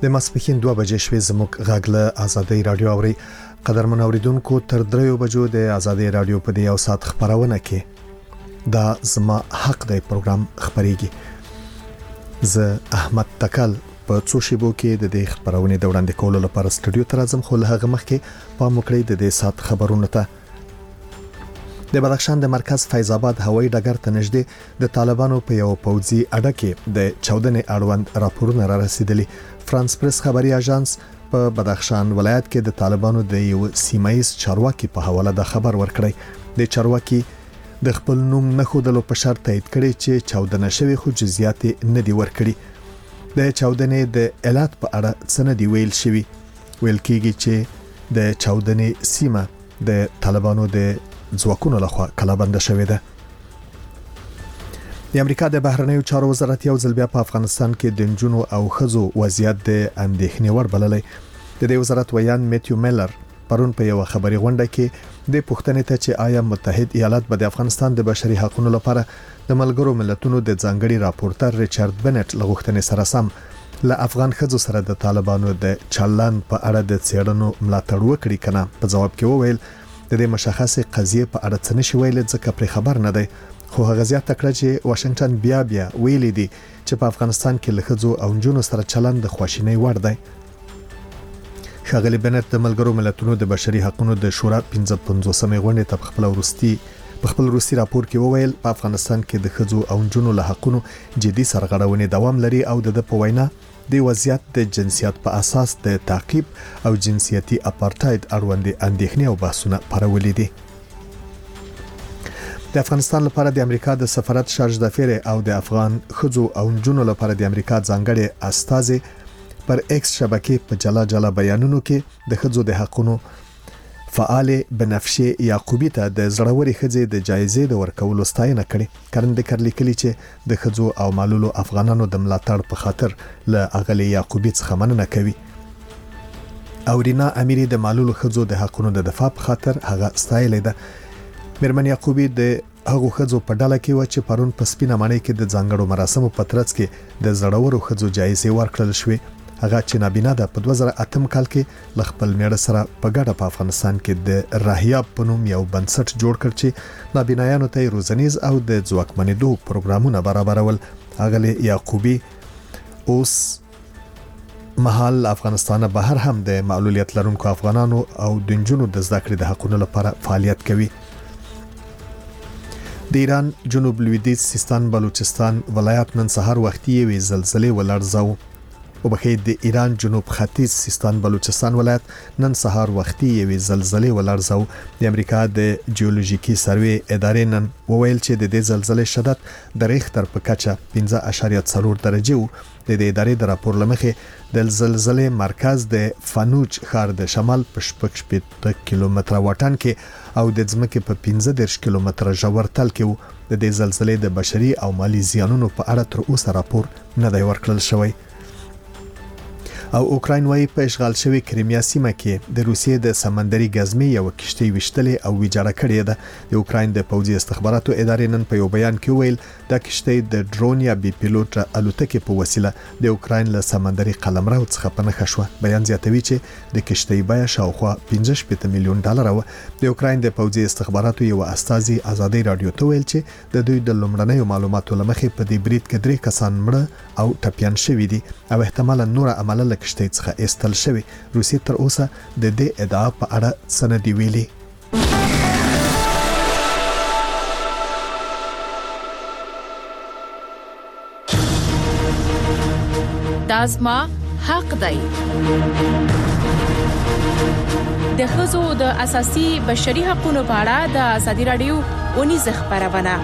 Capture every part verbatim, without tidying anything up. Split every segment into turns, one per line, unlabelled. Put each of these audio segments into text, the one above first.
د ماسپښین دوه بجې شوې زموږ غږ له آزادۍ رادیو اوري. قدرمن اوریدونکو تر دریو بجو د آزادۍ رادیو په یو ساعت خبرونه کې دا زما حق دی پروګرام خبريږي. زه احمد تکل په څو شیبو کې د دې خبرونه د وړاندې کولو لپاره سټوډیو ته راځم، خو له هغه مخکې په مکړې د دې سات خبرونه ته. د بدخشان د مرکز فیض آباد هوایي ډګر ته نږدې د طالبانو په یو پوځي اډه کې د چاودنې اړوند راپورونه را رسیدلي. فرانس پریس خبري اژانس په بدخشان ولایت کې د طالبانو د یو سیمایي چارواکي په حواله د خبر ورکړی. د چارواکي د خپل نوم نه خودلو په شرط تایید کړي چې چاودنه شوی خو جزئیات نه دی ورکړي. د چاودنې د علت په اړه څه نه دی ویل شوی. ویل کېږي چې د چاودنې سیمه د طالبانو د ځواکونو لخوا کلابند شوې ده. د امریکا د بهرنیو چارو وزارت یو ځل بیا په افغانستان کې د جنونو او خزو وضعیت د اندېښنې وړ بللی. د دې وزارت ویان میتیو میلر پرون په یو خبري غونډه کې د پښتنې ته چې آیا متحد ایالات به د افغانستان د بشري حقوقو لپاره د ملګرو ملتونو د ځانګړي راپورټر ریچارډ بنټ لغوښتنې سره سم له افغان خزو سره د طالبانو د چلن په اړه د څېړنو ملاتړ وکړي کنه. په جواب کې وویل د دې مشخصه قضیه په اړه څه نشي ویل ځکه پر خبر نه دی، خو هغه زیاته کړه چې واشنگټن بیا بیا ویلي دی چې په افغانستان کې لخذو او جنونو سره چلند د خواشینۍ وړ دی. ښاغلي بنټ د ملګرو ملتونو د بشري حقوقو د شورا پنځه پنځوسمې غونډې ته خپل وروستي په خپل وروستي راپور کې وویل په افغانستان کې د خزو او جنونو له حقوقو جدي سرغړونې دوام لري او د په وینا د وضعیت د جنسیت په اساس د تعقیب او جنسیتي اپارټاید اړوند اندېښنې او بحثونه پرولې دي. د افغانستان لپاره د امریکا د سفارت شارج دافیر او د افغان خزو او جنونو لپاره د امریکا ځانګړي استازي پر ایکس شبکې په جلا جلا بیانونو کې د خزو د حقوقو فعال بنفشه یعقوبی ته د زړوري خزې د جایزې د ورکولو ستاینه کړې. کرندکر لیکلي چې د خزو او معلولو افغانانو د ملاتړ په خاطر له اغلی یعقوبی څخه مننه کوي. او رینا امیری د معلولو خزو د حقوقو د دفاع په خاطر هغه ستایلې ده. مرمن یعقوبی د هغه خزو په ډله کې و چې پرون په سپینه معنی کې د ځانګړو مراسمو په ترڅ کې د زړورو خزو جایزې ورکړل شوې. هغه چې نابینا ده په دوه زره اته کال کې لخپل میړه سره په ګډه په افغانستان کې د راهیاب په نوم یو بنسټ جوړ کړ چې نابینایانو ته روزنیز او د ځواکمنېدو پروګرامونه برابرول. هغه یعقوبی اوس مهال افغانستان بهر هم د معلولیت لرونکو افغانانو او د جنونو د زده کړې د حقوقو لپاره فعالیت کوي. د ایران جنوب لویدیځ سیستان بلوچستان ولایت نن سهار وختي یوې زلزلې ولړزاو. وبخې د ایران جنوب ختیځ سیستان بلوچستان ولایت نن سهار وختي یوې زلزلې ولړزاو. د امریکا د جیولوژیکي سروې ادارې نن وویل چې د دې زلزلې شدت د ریختر په کچه پنځه اعشاریه څلور درجه وو. د دې ادارې د راپور لمخې د زلزلې مرکز د فانوج ښار د شمال په شپږ شپږ کیلومتره واټن کې او د ځمکې په پنځه دېرش کیلومتره ژور تل کې وو. د دې زلزلې د بشري او مالی زیانونو په اړه تر اوسه راپور نه دی ورکړل شوی. او اوکراین وايي په اشغال شوی کریمیا سیمه کې د روسیې د سمندري ګزمې یو کشتۍ وشتلې او ویجاړه کړې ده. د اوکراین د پوځي استخباراتو ادارې نن په یو بیان کې ویل د کشتۍ د ډرون یا بي پیلوټ الوتکې په وسیله د اوکراین له سمندري قلمرو څخه پنهخه شو. بیان زیاتوي چې د کشتۍ بیه شاوخوا پنځه شپږ میلیون ډالر و. د اوکراین د پوځي استخباراتو یو استازي آزادۍ رادیو ته ویل چې د دوی د لومړنیو معلوماتو لمخې په دې برید کې درې کسان مړه او ټپيان شوي دي او احتمالاً نور عمله کشتۍ څخه استل شوی. روسیې تر اوسه د دې ادعا په اړه سند ویلي.
دازما حق دی. د ښځو د اساسي بشري حقوقو په اړه د ازادي رادیو ونیزه خبرونه.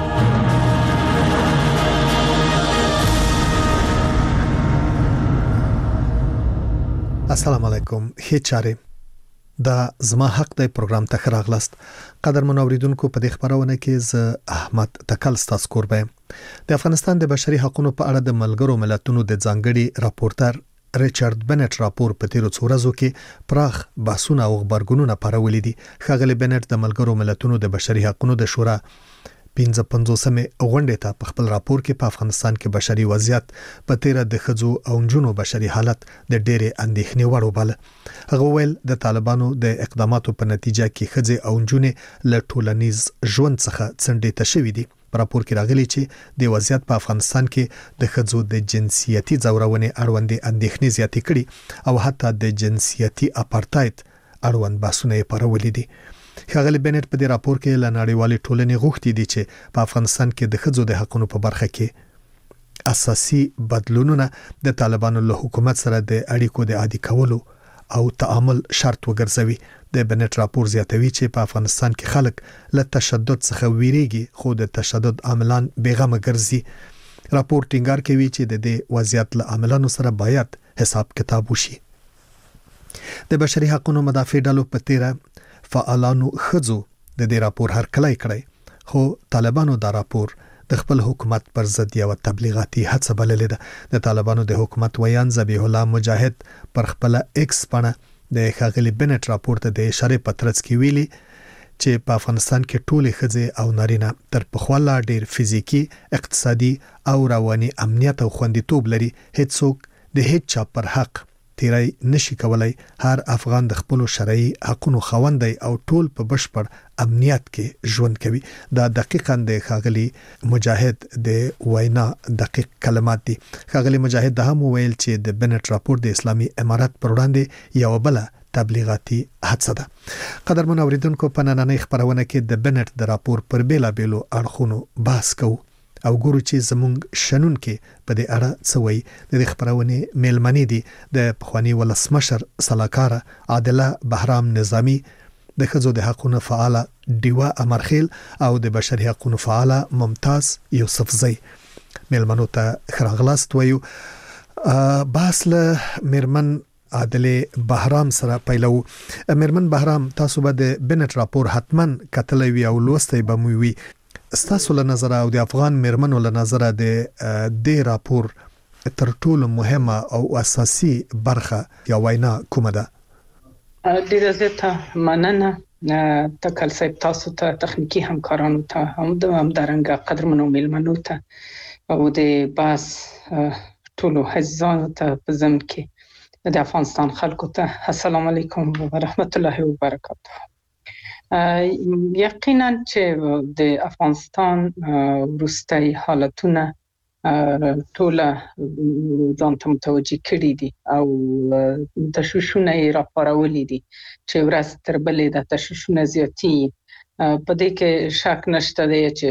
السلام علیکم. هیچاره دا زما حق دی پروګرام ته خراغلاست. قدرمن اوریدونکو په دې خبرونه کې ز احمد تکل ستاسو کوربه. د افغانستان د بشري حقوقو په اړه د ملګرو ملتونو د ځانګړي راپورټر ریچارډ بنټ راپور په تیرو څو ورځو کې پراخ بحثونه او خبرګونونه پرولې دي. ښاغلي بنټ د ملګرو ملتونو د بشري حقوقو د شورا پنځه پنځوسمې غونډې ته په خپل راپور کې په افغانستان کې بشري وضعیت په تیره د ښځو او نجونو بشري حالت د ډېرې اندېښنې وړ وباله. هغه ویل د طالبانو د اقداماتو په نتیجه کې ښځې او نجونې له ټولنیز ژوند څخه څنډې شوې دي. په راپور کې راغلي چې د وضعیت په افغانستان کې د ښځو د جنسیتي ځورونې اړوند اندېښنې زیاتې کړي او حتی د جنسیتي اپارټاید اړوند بحثونه یې پرولې دي. ښاغلي بنټ په دې راپور کې له نړیوالې ټولنې غوښتي دي چې په افغانستان کې د ښځو د حقوقو په برخه کې اساسي بدلونونه د طالبانو له حکومت سره د اړیکو د عادي کولو او تعامل شرط وګرځوي. د بنټ راپور زیاتوي چې په افغانستان کې خلک له تشدد څخه ویریږي خو د تشدد عاملان بیغمه ګرځي. راپور ټینګار کوي چې د دې وضعیت له عاملانو سره باید حساب کتاب وشي. د بشري حقوقو مدافع ډلو په تیره فعالانو ښځو د دې راپور هرکلی کړی خو طالبانو دا راپور د خپل حکومت پر ضد یو تبلیغاتي هڅه بللې ده. د طالبانو د حکومت ویان ذبیح الله مجاهد پر خپل ایکس باندې د ښاغلي بنټ راپور ته د اشاره پترڅ کې ویلي چې په افغانستان کې ټولې ښځې او نارینه تر پخوا لا ډېر فزیکی، اقتصادي او رواني امنیت او خوندیتوب لري. هیڅوک د هیڅ چا پر حق تیرای نشي کولای. هر افغان د خپل شرعي حقوقو خاوند دی او ټول په بشپړ امنیت کې ژوند کوي. دا دقیقاً د ښاغلي مجاهد د وینا دقیق کلمات دي. ښاغلي مجاهد د هم ویل چې د بنټ راپور د اسلامي امارات پر وړاندې یو بل تبلیغاتي هڅه ده. قدرمن اوریدونکو، په نننۍ خبرونه کې د بنټ د راپور پر بیلا بیلو اړخونو بحث کوو او ګورو چې زمونږ شنن کې په دې اړه څه وایي. د دې خبرونه میلمنې دي د پخوانی ولسمشر سلاکار عادله بهرام نظامی، د ښځو د حقوقو فعاله دیوا امرخیل او د بشري حقوقو فعاله ممتاز یوسفزی. میلمنو ته خراغلاست وایو. بحث له میرمن عادله بهرام سره پیلو. میرمن بهرام، تاسو به د بنټ راپور حتما کتلی وی او لوستی به مو وی. ستاسو له نظر او د افغان میرمنو له نظر د دې راپور تر ټولو مهمه او اساسي برخه یا وینا کومه ده؟
ډیره زیاته مننه تکل صاحب، تاسو ته، تخنیکی همکارانو ته، هم د همدارنګه قدرمنو میلمنو ته او د باس ټولو عزیزانو ته په ضمن کې د افغانستان خلکو ته السلام علیکم و رحمت الله و برکاته. یقینا چې د افغانستان وروستي حالتونه ټوله ځان ته متوجه کړي دي او تشویشونه یې راپارولي دي چې ورځ تر بلې د تشویشونه زیاتي. په دې کې شک نشته دی چې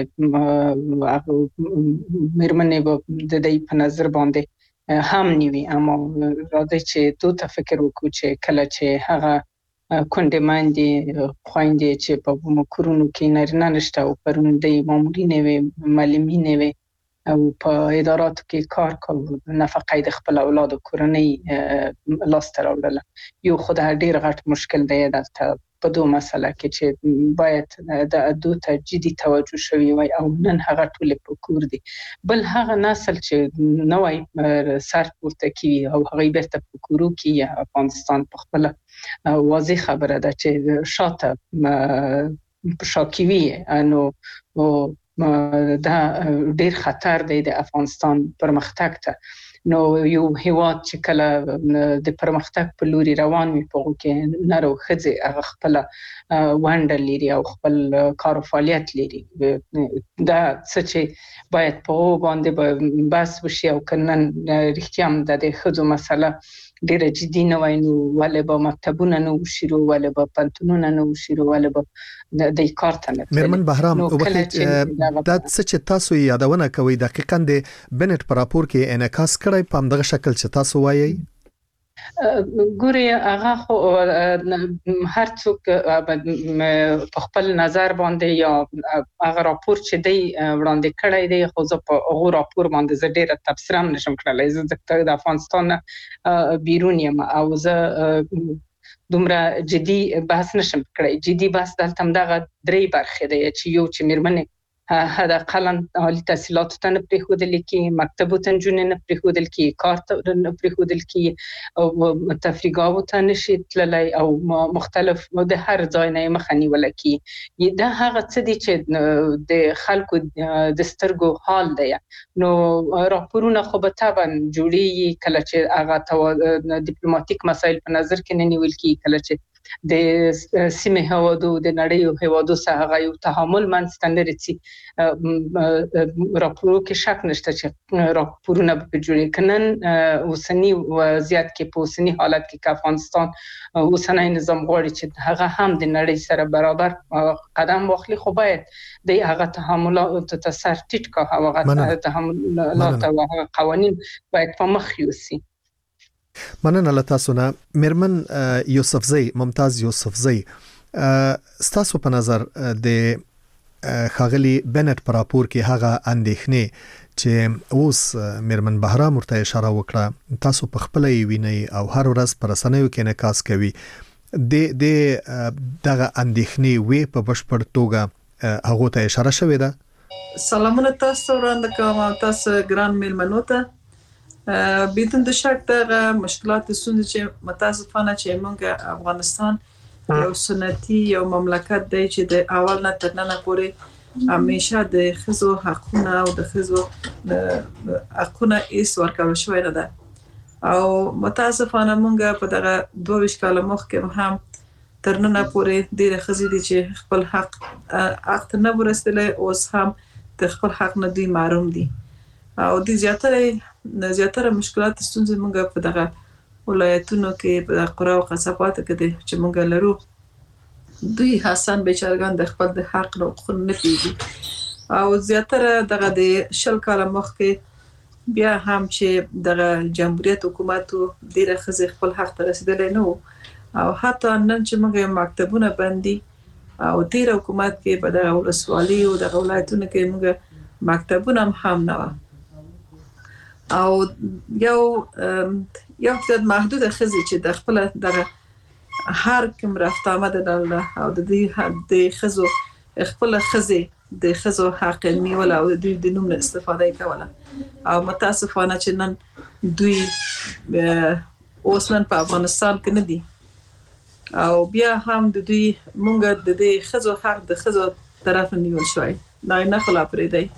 میرمنې به د دې په نظر باندې هم نیوي، اما راځي چې دوی ته فکر وکړو چې کله چې هغه کونډې ماندې خویندې چې په کورونو کې نارینه نشته او پروندې مامورینې وي، معلمینې وي او په اداراتو کې کار کوي، نفقه د خپل اولاد او کورنۍ لاسته راوړله. یو خو دا ډېر غټ مشکل دی دلته په دوه مسله کې چې باید د دوی ته جدي توجه شوی وي او نن هغه ټول په کور دي. بل هغه نسل چې نوې سر پورته کوي او هغه بیرته په کورو کې افغانستان په خپل واضح خبره ده چې شاته شاکوي نو دا ډېر خطر دی د افغانستان پرمختګ ته. نو یو هیواد چې کله د پرمختګ په لوري روان وي په کې نارو ښځې هغه خپل ونډه لري او خپل کار او فعالیت لري. دا څه چې باید په باندې بس وشي او کنن رښتیا هم د ښځو مسله ډېر جدي نه وای نو ولې به مکتبونه نه وشیرو، ولې به پنتونونه نه وشیرو، ولې به د کار ته نه.
میرمن بهرام، وخت دا څه چې تاسو یادونه کوي دقیقاً د بنټ په راپور کې انعکاس کړی په همدغه شکل چې تاسو وایي؟
ګوري هغه خو هر څوک په خپل نظر باندې یا هغه راپور چې دی وړاندې کړی دی، خو زه په هغه راپور باندې زه ډېره تبصره هم نشم کړلی. زه د افغانستان بیرون یم او زه دومره جدي بحث نشم کړی. جدي بحث دلته همدغه درې برخې دی چې یو چې میرمنې هدا قلن عالی تحصیلات ته نه پریښودل کی مکتب ته جون نه پریښودل کی کار ته نه پریښودل کی او تفریحګاو ته نشي تللی او مختلف د هر ځای نه مخنی ولکی دا هغه څه دي چې د خلکو د سترګو حال دی نو راپورونه خو به طبعا جوړي کله چې هغه ډیپلوماټیک مسایل په نظر کې نه نیول کی کله چې د سیمه هوادو د نړۍ هوادو سره یو تعامل منځته رسي راپورو کې شک نشته چې راپورونه به جوړي کنن اوسنی وضعیت کې په اوسنی حالت کې که افغانستان اوسنی نظام غواړي چې هغه هم د نړۍ سره برابر قدم واخلي خو باید د هغه تعاملات ته سر ټیټ کا هغه تعاملات او قوانين باید په مخ یوسي.
مننه له تاسو نه میرمن یوسفزۍ ممتاز یوسفزۍ ستاسو په نظر د خاغلی بنت پر راپور کې هغه اندېښنې چې اوس میرمن بهرام ورته اشاره وکړه تاسو په خپل ویني او هر ورځ پر رسنیو کې انعکاس کوي د د دغه اندېښنې وی په بشپړ توګه هغه ته اشاره شوې ده.
سلامونه تاسو وړاندې کوم تاسو ګران میلمنو ته بیتون د شک دغه مشکلات ستونزې چې متاسفانه چې موږ افغانستان یو سنتي یو مملکت دی چې د اول نه تر ننه پورې همیشه د ښځو حقونه او د ښځو حقونه ایس ورکول شوی نه ده او متاسفانه موږ په دغه دوه ویشت کاله مخکې هم تر ننه پورې ډېرې ښځې دي چې خپل حق حق ته نه ورسېدلی اوس هم د خپل حق نه دوی محروم دي او د زیاتره زیاتره مشکلات ستونزې موږ په دغه ولایتونو کې په قرا او قصباتو کې دي چې موږ لرو دوی حسن بیچارهګان د خپل د حق او حقوق نه پیږي او زیاتره دغه د شل کاله مخکې بیا هم چې دغه جمهوریت حکومت ډیره ښځې خپل حق ته رسیدلی نه او حتی نن چې موږ مکتبونه بندي او ډیر حکومت کې په دغه ولسوالۍ او دغه ولایتونو کې موږ مکتبونه هم نه و او یو یو د محدود ښځې چې د خپل دغه هر کوم رفت آمد د او د دې د ښځو خپل ښځې د ښځو حق نیول او د د نوم استفاده کوله او متاسفانه چې نن دوی اوس نن په افغانستان کې نه دي او بیا هم د دوی مونږ د دې ښځو حق د ښځو طرف نیول شوی نه نه خلا پرې دی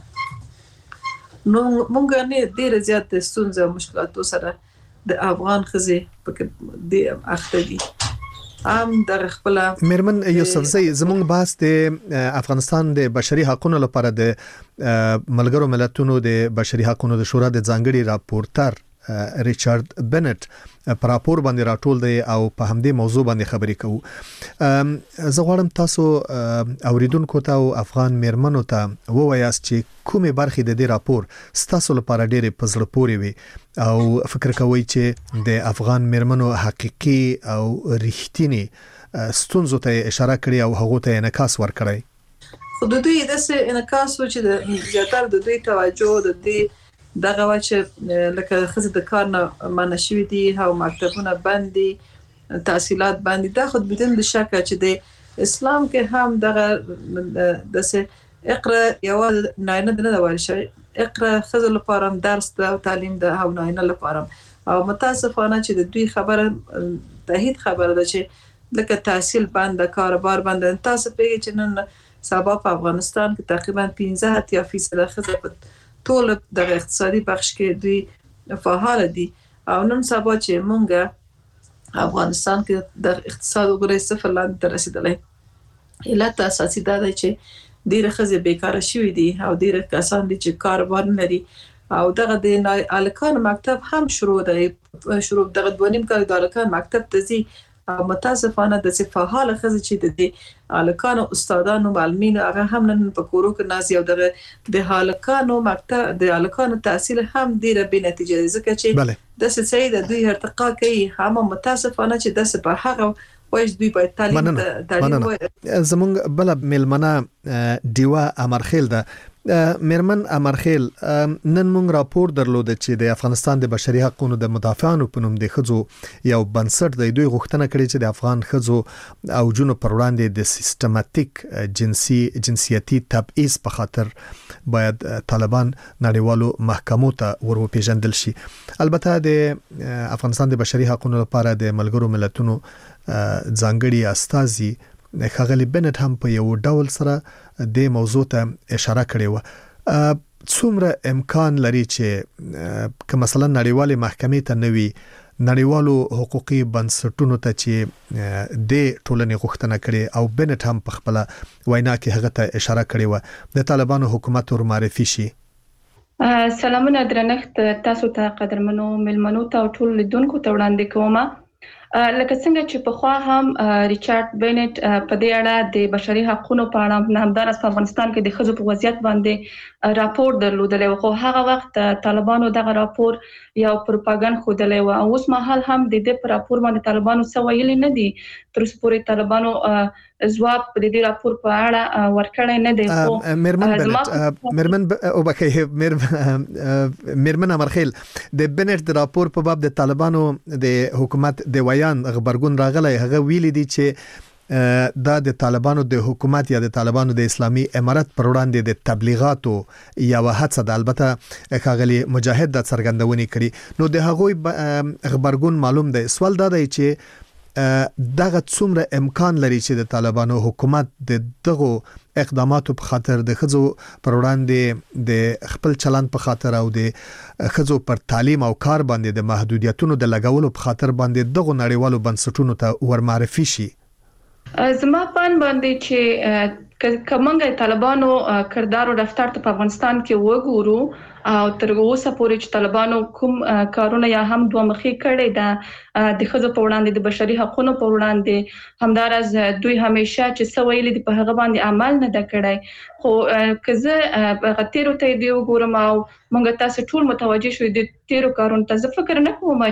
نو مونږ نه ډیر زیات د ستونزو او مشکلاتو سره د افغان ښځې په دې اخته دي ام در خپل
میرمن یوسفزۍ زموږ بحث د افغانستان د بشري حقوقو لپاره د ملګرو ملتونو د بشري حقوقو د شورا د ځانګړي راپورټر ریچارډ بنت پر راپور باندې راټول دی او په همدې موضوع باندې خبرې کوو. زه غواړم تاسو اوریدونکو ته او افغان میرمنو ته ووایاست چې کومې برخې د دې راپور ستاسو لپاره ډېرې په زړه پورې وي او فکر کوئ چې د افغان میرمنو حقیقي او رښتینی ستونزو ته اشاره کړې او هغه ته انعکاس ورکړی.
خو د دوی داسې انعکاس و چې د زیاتره د دوی توجه د دې دغه چې لکه ښځې د کار نه منع شوي دي او مکتبونه بند دي تحصیلات بند دي دا خود بدون د شک چې د اسلام کې هم دغه داسې اقرا یو ناینه نه وایي شي اقرا ښځو لپاره درس او تعلیم د او ناینه لپاره او متاسفانه چې د دوی خبره تایید خبره ده چې لکه تحصیل بند کاروبار بند تاسو پیږئ چې نن سبا په افغانستان کې تقریبا پنځه فیصد ښځې په ټول د اقتصادي بخش کې دوی فعال دي او نن سبا چې مونږ افغانستان کې د اقتصاد وګړي صفر لاندې ته رسیدلی علت اساسي دا دی چې ډېر ښځې بیکاره شوي دي او ډېر کسان دي چې کاروبار نه لري او دغه د الکان مکتب هم شروع دی شروع دغه دوه نیم کال د الکان مکتب ته ځي او متاسفانه د فعال ښځې چې د دې الکانو استادانو معلمینو هغه هم نن په کورو کې نازي او دغه د الکانو مکتب د الکانو تحصیل هم ډیره بې نتیجه ځکه چې د سې د دوی ارتقا کوي هم متاسفانه چې د په هغه وایي دوی باید تعلیم تعلیم
زمونږ بل ملمنه دیوا امرخیل ده میرمن امرخیل نن موږ راپور درلود چې د افغانستان د بشري حقوقو د مدافعانو په نوم د خځو یو بنسټ د دوی غوښتنه کړې چې د افغان خځو او جنو پر وړاندې د سیستماتیک جنسي جنسیتي تبعیض په خاطر باید طالبان نړیوالو محکمو ته ورپېژندل شي. البته د افغانستان د بشري حقوقو لپاره د ملګرو ملتونو ځانګړي استازي خغلی بنت هم په یو ډول سره د موضوع ته اشاره کړې و. څومره امکان لري چې که مثلا نړیوالې محکمې ته نوي نړیوالو حقوقي بنسټونو ته چې د ټولنې غوښتنه کړي او بنت هم په خپل وینا کې هغه ته اشاره کړې و د طالبانو حکومت ور معرفي شي؟
سلامونه درنښت تاسو ته قدرمنو ملمنو ته او ټول لیدونکو ته وړاندې کوم. لکه څنګه چې په خوا هم ریچارډ بینټ په دې اړه د بشري حقوقو په اړه همدارس په افغانستان کې د خځو په وضعیت باندې راپور درلودل او هغه وخت طالبانو دغه راپور یو پروپاګاندا خودلې و او اوس مهال هم د دې پر راپور باندې طالبانو څه ویلي نه دي. تر اوسه پورې طالبانو ځواب د دې راپور په اړه ورکړی نه دی.
خو مرمن بنت مرمن او بکې مرمن امرخیل د بنت د راپور په باب د طالبانو د حکومت د ویان خبرګون راغلی هغه ویلي دي چې دا د طالبانو د حکومت یا د طالبانو د اسلامي امارت پر وړاندې د تبلیغاتو یا هڅه د البته خاغلی مجاهد د څرګندونې کړي. نو د هغوی خبرګون معلوم دی. سوال دا دی چې دغه څومره امکان لري چې د طالبانو حکومت د دغه اقداماتو په خاطر د خځو پر وړاندې د خپل چلند په خاطر او د خځو پر تعلیم او کار باندې د محدودیتونو د لګولو په خاطر باندې دغه نړیوالو بنسټونو ته ورمعرفي شي.
زما پان باندې چې کومنګ طالبانو کردار او رفتار ته په افغانستان کې وګورو او تر اوسه پورې چې طالبانو کوم کارونه یا هم دوه مخې کړي دا د خځو په وړاندې د بشري حقوقو په وړاندې همدارز دوی همیشه چې سویل دي په هغه باندې عمل نه کړي. خو کزه غتیرو ته دی وګورم او موږ تاسو ټول متوجي شو د تیرو کارونو ته زه فکر نه کوم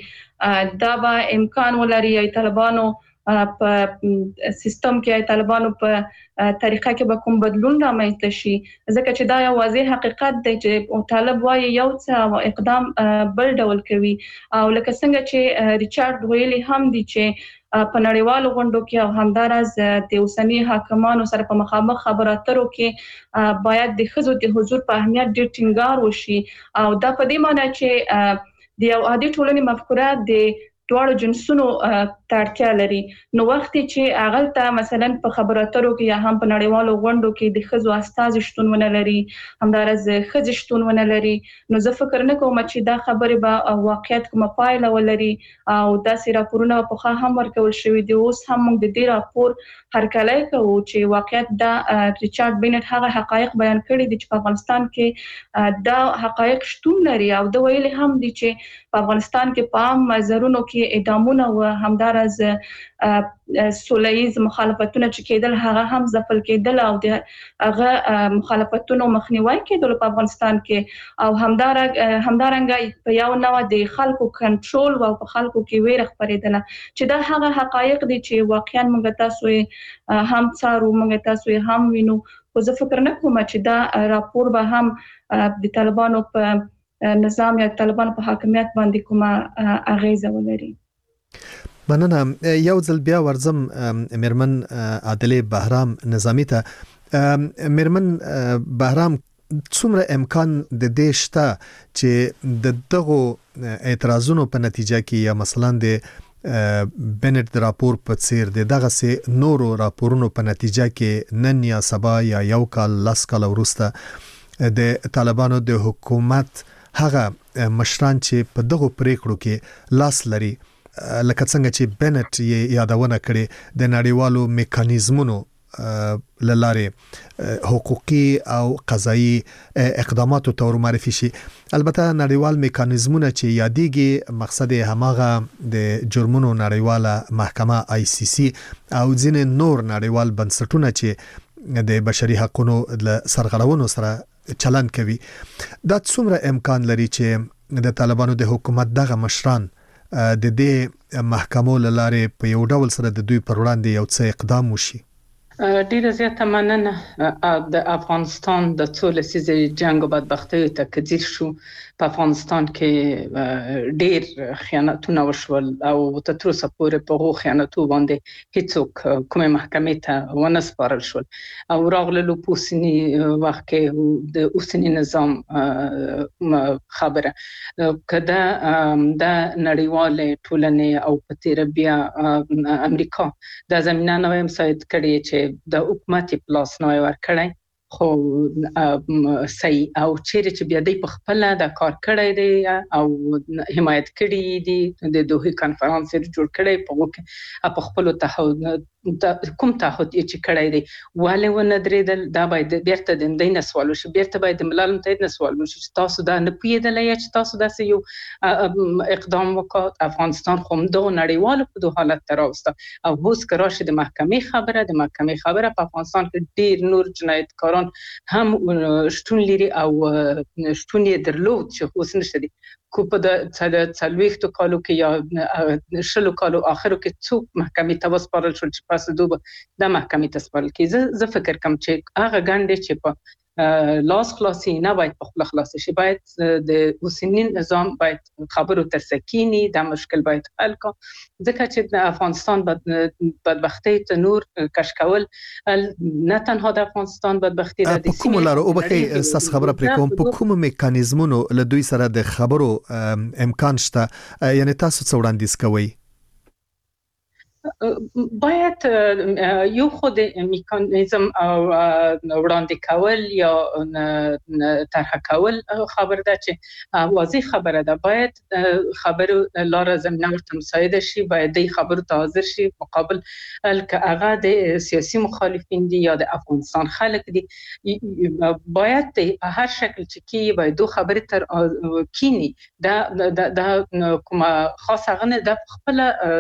چې دا به امکان ولري ای طالبانو په سیستم کې طالبانو په طریقه کې به کوم بدلون رامنځته شي. ځکه چې دا یو واضح حقیقت دی چې طالب وايي یو څه اقدام بل ډول کوي او لکه څنګه چې ریچارډ ویلي هم دي چې په نړیوالو غونډو کې او همدارز د اوسنی حاکمانو سره په مخامخ خبرو اترو کې باید د خځو د حضور په اهمیت ډېر ټینګار وشي او دا په دې معنی چې د یو عادي ټولنې مفکوره د دواړو جنسونو تړتیا لري. نو وخت چې اغل ته مثلا په خبرو اترو کې یا هم په نړیوالو غونډو کې د خځو استاذ شتون ونه لري همدارز خځې شتون ونه لري نو زه فکر نه کوم چې دا خبره به واقعیت کومه پایله ولري او داسې راپورونه په خا هم ورکول شوی دی. اوس هم موږ د دې راپور هرکلی کوو چې واقعیت دا ریچارډ بینټ هغه حقایق بیان کړي دي چې په افغانستان کې دا حقایق شتون لري او دا ویلي هم دي چې په افغانستان کې په عام مزرونو کې اعدامونه او همدارز سولهییز مخالفتونه چې کېدل هغه هم ځپل کېدل او د هغه مخالفتونو مخنیوي کېدل په افغانستان کې او همدارنګ همدارنګ په یو نوع د خلکو کنټرول او په خلکو کې ویره خپرېدله چې دا هغه حقایق دي چې واقعا موږ تاسو هم څارو موږ تاسو هم وینو. خو زه فکر نه کوم چې دا راپور به هم د طالبانو په نظام یا طالبانو په حاکمیت باندې کومه اغیزه ولري.
مننه. یو ځل بیا ورزم مرمن عادلې بهرام نظامی ته. مرمن بهرام څومره امکان د دې شته چې د دغه اعتراضونو په نتیجه کې یا مثلا د بنت د راپور په څیر د دغه سي نورو راپورونو په نتیجه کې نن یا سبا یا یو کال لاس کال وروسته د طالبانو د حکومت هغه مشران چې په دغه پریکړو کې لاس لري لکه څنګه چې بنت یې یادونه کړې د نړیوالو میکانیزمونو للارې حقوقي او قضایي اقداماتو تور معرفي شي. البته نړیوال میکانیزمونه چې یادېږي مقصد هماغه د جرمونو نړیواله محکمه آی سی سی او ځینې نور نړیوال بنسټونه چې د بشري حقوقو له سرغړونو سره چلند کوي. دا څومره امکان لري چې د طالبانو د حکومت دغه مشران د دې محکمو لاره په یو ډول سره د دوی پر وړاندې یو څه اقدام وشي؟
ډیره زیاته مننه. د افغانستان د څو لسیزې جنگ او بدبختۍ ته کذیر شو. په افغانستان کې ډیر خیانتونه وشول او تر اوسه پورې په هغو خیانتونو باندې هیڅوک کومه محکمې ته ونه سپارل شول او راغللو په اوسني وخت کې د اوسني نظام خبره کده د نړیوالې ټولنې او په تیر بیا امریکا د زمينه نوې مساعد کړي چې د حکومت پلاس نوې ور کړی خو صحیح او چیرې چې بیا د خپل د کار کړی دی او حمایت کړي دي د دوه کانفرنس جوړ کړي په وکه په خپل تعهد کوم تعهد چې کړی دی والي و ندرېدل دا باید بیرته د دین سوالو شي بیرته باید د ملل متحد سوالو شي تاسو دا نه پیدلې چې تاسو داسې یو اقدام وکړ. افغانستان خو د نړیوالو په دوه حالت تراوسته او اوس کراشه د محکمې خبره د محکمې خبره په افغانستان کې ډیر نور جنایتکاران هم شتون لري او شتون یې درلود چې اوس نشته دي کو په د څلويختو کالو کې یا شلو کالو اخرو کې څوک محکمې ته وسپارل شول چې پس دوه د محکمې ته سپارل کیږي. زه فکر کوم چې هغه ګاندې چې په لاس خلاصي نه باید په خپل خلاص شي باید د اوسنی نظام باید خبرو تر سکینی د مشکل باید حل کو ځکه چې د افغانستان بدبختی ته نور کش کول نه تنها د افغانستان بدبختی د
په کوم لارو او بکې اساس خبره پرې کوم په کوم میکانیزمونو له دوی سره د خبرو امکان شته یعنی تاسو څه وړاندیز کوئ؟
باید یو خود میکانیزم وړاندې کول یا طرح کول خبر ده چې واضح خبره ده باید خبرو لاره زمینه ورته مساعده شي باید د خبرو ته حاضر شي مقابل که هغه د سیاسي مخالفین دي یا د افغانستان خلک دي باید په هر شکل چې کی باید دو خبرې تر کینی دا د کومه خاصه غنه د خپل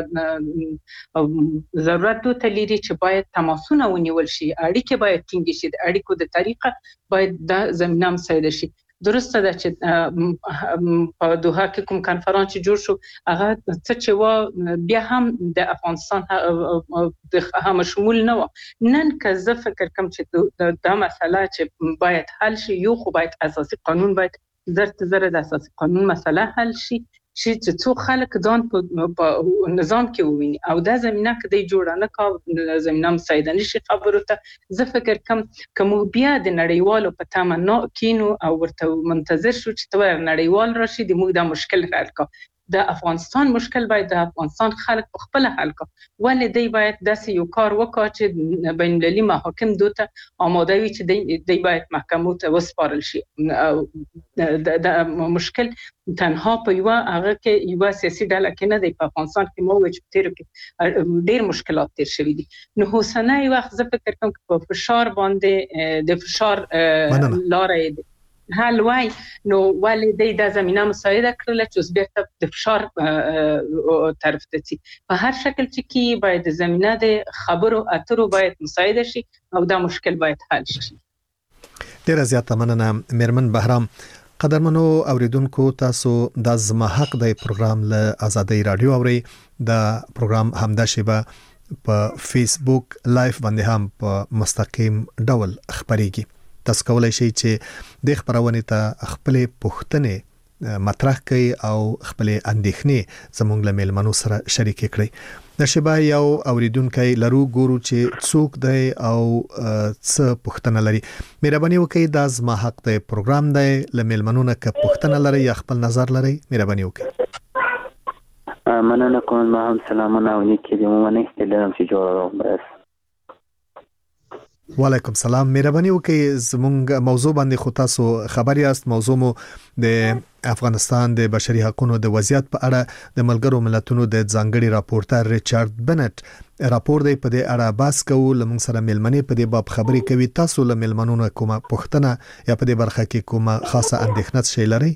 ضرورت ته لري چې باید تماسونه ونیول شي اړیکې باید ټینګ شي د اړیکو د طریقه باید د زمينه مساعده شي. درسته ده چې په دوحه کې کوم کانفرنس جوړ شو هغه څه چې و بیا هم د افغانستان هم شمول نه و نن که زه فکر کوم چې دا مسله چې باید حل شي یو خو باید اساسي قانون باید زرت زره د اساسي قانون مسله حل شي چې څو خلک ځان په نظام کې وویني او دا زمينه کې د جوړانه کا زمينه مساعده نشي خبرو ته زه فکر کوم کوم بیا د نړیوالو په تمنا کینو او ورته منتظر شو چې تور نړیوال راشي د موږ د مشکل حل کا د افغانستان مشکل باید د افغانستان خلک په خپل حل کا ولې دی باید داسې یو کار وکړي چې بین المللي محاکم دوته آماده وي چې دی باید محکمو ته وسپارل شي. د مشکل تنها په یو هغه کې یو سیاسي ډله کې نه دی په افغانستان کې مو چې تیر کې ډیر مشکلات تیر شوي دي نو حسنه یو وخت زه فکر کوم په فشار باندې د فشار لارې حل وای نو ولې د زمينه مساعده کړل چې بیرته د فشار طرف ته شي په هر شکل چې کی باید زمينه د خبرو اترو باید مساعده شي او دا مشکل باید حل شي.
ډیر زیاته مننه میرمن بهرام. قدرمنو اوریدونکو تاسو د زما حق د پروګرام له آزادۍ رادیو اوري د پروګرام همدا شیبه په فیسبوک لایف باندې هم په مستقیم ډول خبريږي. تاسو کولای شئ چې د خبرونه ته خپل پوښتنې مطرح کړئ او خپل اندېښنې زموږ له میلمنو سره شریک کړئ. د شبا یو اوریدونکو لرو ګورو چې څوک دی او څه پوښتنه لري. مهرباني وکړئ د زما حق د پروګرام دی له میلمنو نه که پوښتنه لري یا خپل نظر لري مهرباني وکړئ.
مننه کوم ما هم سلامونه او نیکی دې مو نه ستلم چې جوړوم بس.
وعلیکم سلام. مهرباني وکړئ زموږ موضوع باندې خو تاسو خبر یاست. موضوع مو د افغانستان د بشري حقوقو د وضعیت په اړه د ملګرو ملتونو د ځانګړي راپورټر ریچارډ بنټ راپور دی په دې اړه بحث کوو. لمون سره ملمنې په دې باب خبرې کوي. تاسو له ملمنونو کومه پوښتنه یا په دې برخه کې کومه خاصه اندېښنه شي لري؟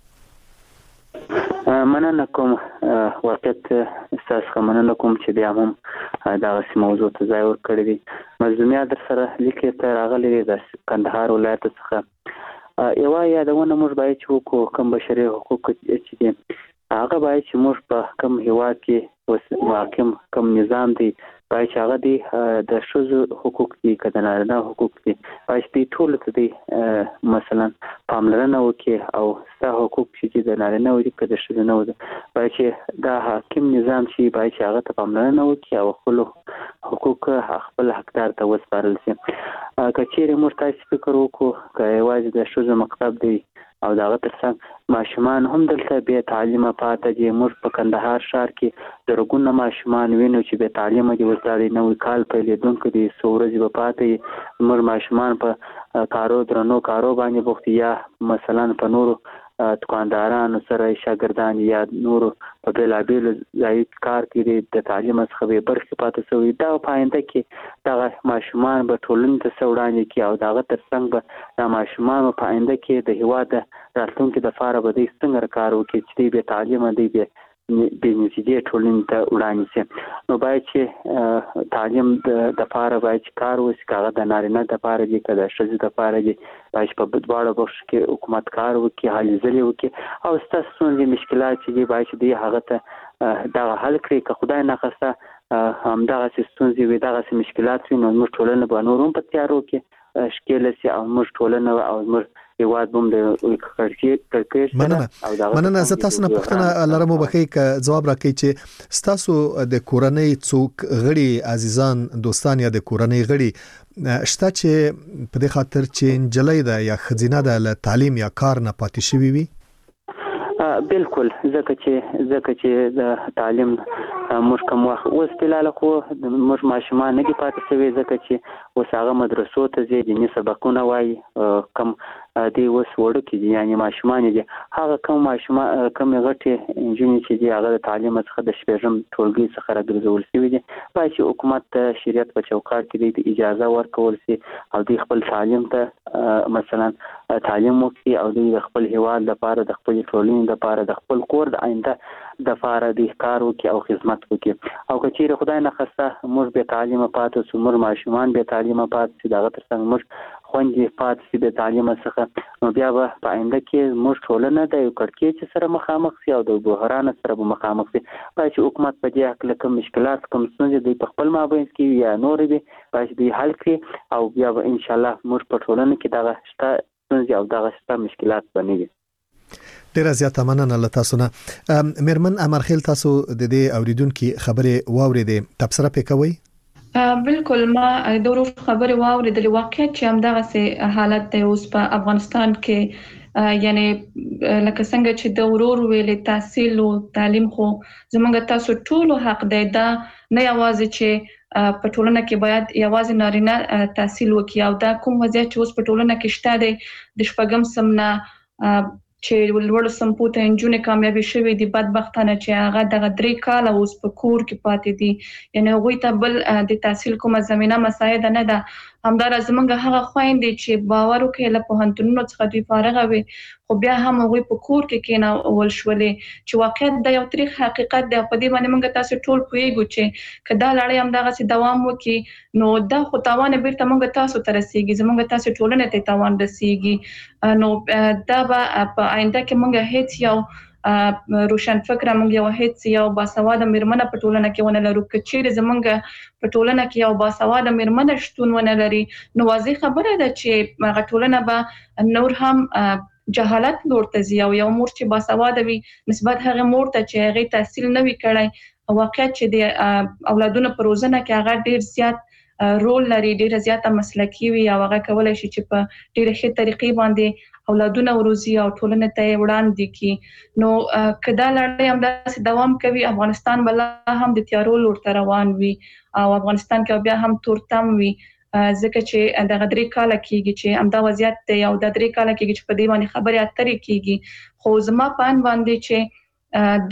مننه کوم وخت اساس مننه کوم چې بیا هم دا غسی موضوع ته ځای ورکړی دی. مظلومیت در سره لیکي ته راغلي د کندهار ولایت څخه یو یادونه موږ باید چې کوم بشري حقوق چې دي هغه باید چې موږ په کوم هیواد کې محکم کوم نظام دی باید چې هغه دی د ښځو حقوق دي که د نارینه حقوق دي باید چې دوی ټولو ته دی مثلا پاملرنه وکړي او ستا حقوق چې د نارینه وي که د ښځو نه وي باید چې دا حاکم نظام چې باید چې هغه ته پاملرنه وکړي او خپلو حقوق خپل حقدار ته وسپارل شي. که چیرې موږ تاسې فکر وکړو که یوازې د ښځو مکتب دی او دغه ترڅنګ ماشومان هم دلته بې تعلیمه پاته دي. موږ په کندهار ښار کې زرګونه ماشومان وینو چې بې تعلیمه دي. اوس دا د نوي کال پیلېدونکی دی، څو ورځې به پاته وي. موږ ماشومان په کارو درنو کارو باندې بوخت یا مثلا په نورو دکاندارانو سره شاګردان یا نورو په بېلابېلو ځایو کار کوي د تعلیم څخه بې برخې پاتې شوي. دا په آینده کې دغه ماشومان به ټولنې ته څه وړاندې کړي او د هغه تر څنګ به دا ماشومان په آینده کې د هېواد د راتلونکي دپاره به دوی څنګه کار وکړي چې دوی بې تعلیمه دوی بې بې نتیجې ټولنې ته وړاندې شي. نو باید چې تعلیم د دپاره باید چې کار وشي، که هغه د نارینه دپاره دي که د ښځې دپاره دي، باید چې په دواړو برخو کې حکومت کار وکړي، هلې ځلې وکړي او ستا ستونزې مشکلات چې دي باید چې دوی هغه ته دغه حل کړي. که خدای ناخواسته همدغسې ستونزې وي، دغسې مشکلات وي، نو زموږ ټولنه به نور هم په تیارو کې ښکېله شي او زموږ ټولنه او زموږ هیواد بوم د کړکېچ
مننه مننه زه تاسو نه پوښتنه لرم وبخښئ که جواب راکړئ چې ستاسو د کورنۍ څوک غړي عزیزان دوستان یا د کورنۍ غړي شته چې په دې خاطر چې نجلۍ ده یا ښځینه ده له تعلیم یا کار نه پاتې شوي وي؟
بالکل، ځکه چې ځکه چې د تعلیم موږ کوم وخت اوس فلحاله خو موږ ماشومان نه دي پاتې شوي، ځکه چې اوس هغه مدرسو ته ځي، دیني سبقونه وایي، کم دی اوس وړوکي دي یعنې ماشومان دي. هغه کوم ماشومان کومې غټې نجونې چې دي هغه د تعلیم څخه د شپږم ټولګي څخه راګرځول شوي دي. باید چې حکومت ته شریعت په چوکاټ کې دوی ته اجازه ورکول شي او دوی خپل تعلیم ته مثلا تعلیم وکړي او دوی د خپل هیواد لپاره د خپل ټولنې لپاره د خپل کور د آینده دپاره دوی کار وکړي او خدمت وکړي. او که چیرې خدای ناخواسته موږ بې تعلیمه پاتې شو، موږ ماشومان بې تعلیمه پاتې شي، د هغه تر څنګ موږ خویندې پاتې شي بې تعلیمه څخه، نو بیا به په آینده کې موږ ټولنه د یو کړکېچ سره مخامخ شي او د بحران سره به مخامخ شي. باید چې حکومت په دې هکله کوم مشکلات کوم ستونزې دوی په خپل مابین کې یا نورې دي باید چې دوی حل کړي او بیا به انشاءالله موږ په ټولنه کې دغه شته ستونزې او دغه شته مشکلات به نه وي.
ډیره زیاته مننه له تاسو نه. میرمن امرخیل، تاسو د دې اوریدونکو خبرې واوریدې، تبصره پې کوئ؟
بالکل، ما د ورو خبرې واوریدلې. واقعیت چې همدغه سه حالت دی اوس په افغانستان کې، یعنی لکه څنګه چې د ورور ویلې تحصیل او تعلیم خو زمونږ تاسو ټول حق دی. دا نه یوازې چې په ټولنه کې باید یوازې نارینه تحصیل وکړي او دا کوم وضعیت چې اوس په ټولنه کې شته دی د شپږم سم نه چې لوړ سمپوته انجونې کامیابي شوې دي، بدبختانه چې هغه دغه درې کاله اوس په کور کې پاتې دي، یعنی هغوی ته بل د تحصیل کومه زمینه مساعده نه ده. همداراز زمونږ هغه خویندې چې باور وکړي له پوهنتونونو څخه دوی فارغه وي خو بیا هم هغوی په کور کې کېنول شولې، چې واقعیت د یو تریخ حقیقت دی. په دې باندې موږ تاسو ټول پوهیږو چې که دا لړۍ همدغسې دوام وکړي نو دا خو تاوان بیرته موږ تاسو ته رسیږي، زموږ تاسو ټولنې ته تاوان رسیږي. نو دا به په آینده کې موږ هیڅ یو روشن فکر موږ یو هیڅ یو باسواده میرمنه په ټولنه کې ونه لرو. که چیرې زموږ په ټولنه کې یو باسواده میرمنه شتون ونه لري نو واضح خبره ده چې هغه ټولنه به نور هم جهالت لور ته ځي او یو مور چې باسواده وي نسبت هغه مور ته چې هغه تحصیل نه وي کړی، واقعیت چې د اولادونو په روزنه کې هغه ډیر زیات رول لري، ډیر زیاته مسلکي وي او هغه کولای شي چې په ډیره ښه طریقې باندې اولادونه وروزي او ټولنه ته وړاندې کړي. نو که دا لړۍ همداسې دوام کوي افغانستان به لا هم د تیارو لور ته روان وي او افغانستان کې بیا هم تورتم وي، ځکه چې دغه درې کاله کېږي چې همدا وضعیت دی او دا درې کاله کېږي چې په دې باندې خبرې اترې کېږي. خو زما په اند باندې چې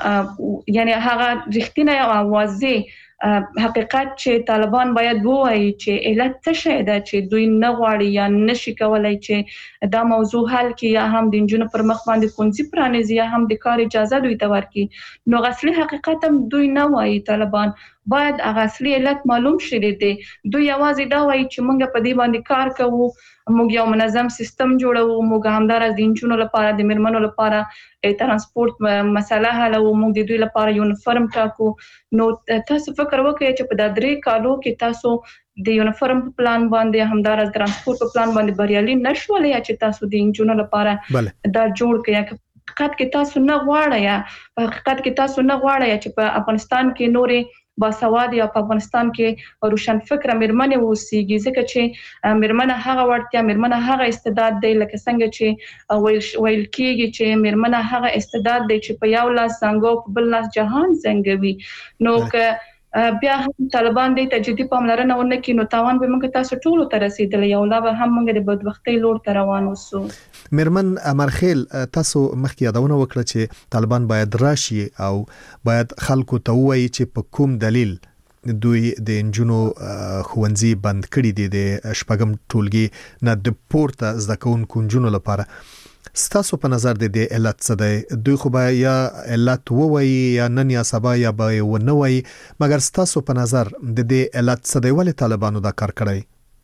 دا یعنی هغه رښتینی او واضح حقیقت چې طالبان باید ووایي چې علت څه شی ده چې دوی نه غواړي یا نشي کولای چې دا موضوع حل کړي یا هم د نجونو پر مخ باندې ښوونځي پرانیزي یا هم د کار اجازه دوی ته ورکړي. نو اصلي حقیقت هم دوی نه وایي طالبان، باید هغه اصلي علت معلوم شي دي. دوی یوازې دا وایي چې موږ په دې باندې کار کوو، موږ یو منظم سیستم جوړو، موږ همدارس د انجونو لپاره د میرمنو لپاره ترانسپورت مسله حلوو، موږ د دوی لپاره یونیفورم ټاکو. نو تاسو فکر وکړئ چې په دا درې کالو کې تاسو د یونیفورم په پلان باندې همدارس ترانسپورت په پلان باندې بریالي نشول یا چې تاسو د انجونو لپاره دا جوړ کړئ. حقیقت کې تاسو نه غواړئ یا په حقیقت کې تاسو نه غواړئ چې په افغانستان کې نورې باسواد یا په افغانستان کې روشن فکر میرمنې اوسېږي، ځکه چې میرمنه هغه وړتیا، میرمنه هغه استعداد دی لکه څنګه چې ویل کېږي چې میرمنه هغه استعداد دی چې په یو لاس زنګو په بل لاس جهان زنګوي. نو که بیا هم طالبان دې ته جدي پاملرنه ونه کړي نو تاوان به موږ تاسو ټول ته رسیدلی او لا به هم موږ د بدبختۍ لور ته روان اوسو.
میرمن امرخیل، تاسو مخکې یادونه وکړه چې طالبان باید راشي او باید خلکو ته ووایي چې په کوم دلیل دوی د انجونو ښوونځي بند کړي دي د شپږم ټولګي نه د پورته زده کوونکو نجونو لپاره. ستاسو په نظر د دې علت څه دی؟ دوی خو به یا علت ووایي یا نن یا سبا یا به ونه وایي، مګر ستاسو په نظر د دې علت څه دی؟ ولې طالبانو دا کار کړی؟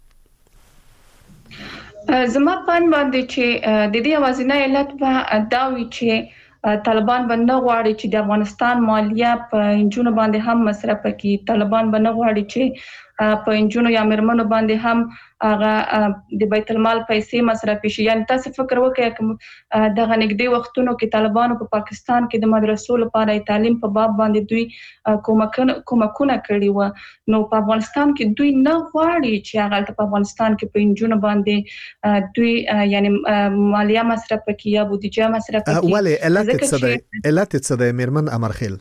زما په اند باندې چې د دې اوازینه علت به دا وي چې طالبان به نه غواړي چې د افغانستان مالیه په انجونو باندې هم مصرف کړي. طالبان به نه غواړي چې په انجونو یا میرمنو باندې هم هغه د بیت المال پیسې مصرف شي. یعنی تاسو فکر وکړئ چې دغه نږدې وختونو کې طالبانو په پاکستان کې د مدرسو لپاره تعلیم په باب باندې دوی کومکونه کومکونه کړي و، نو په افغانستان کې دوی نه غواړي چې هغه په افغانستان کې په انجونو باندې دوی یعنی مالیه مصرف کړي یا بودیجه مصرف کړي.
ولې علت څه دی؟ علت څه دی میرمن امرخیل؟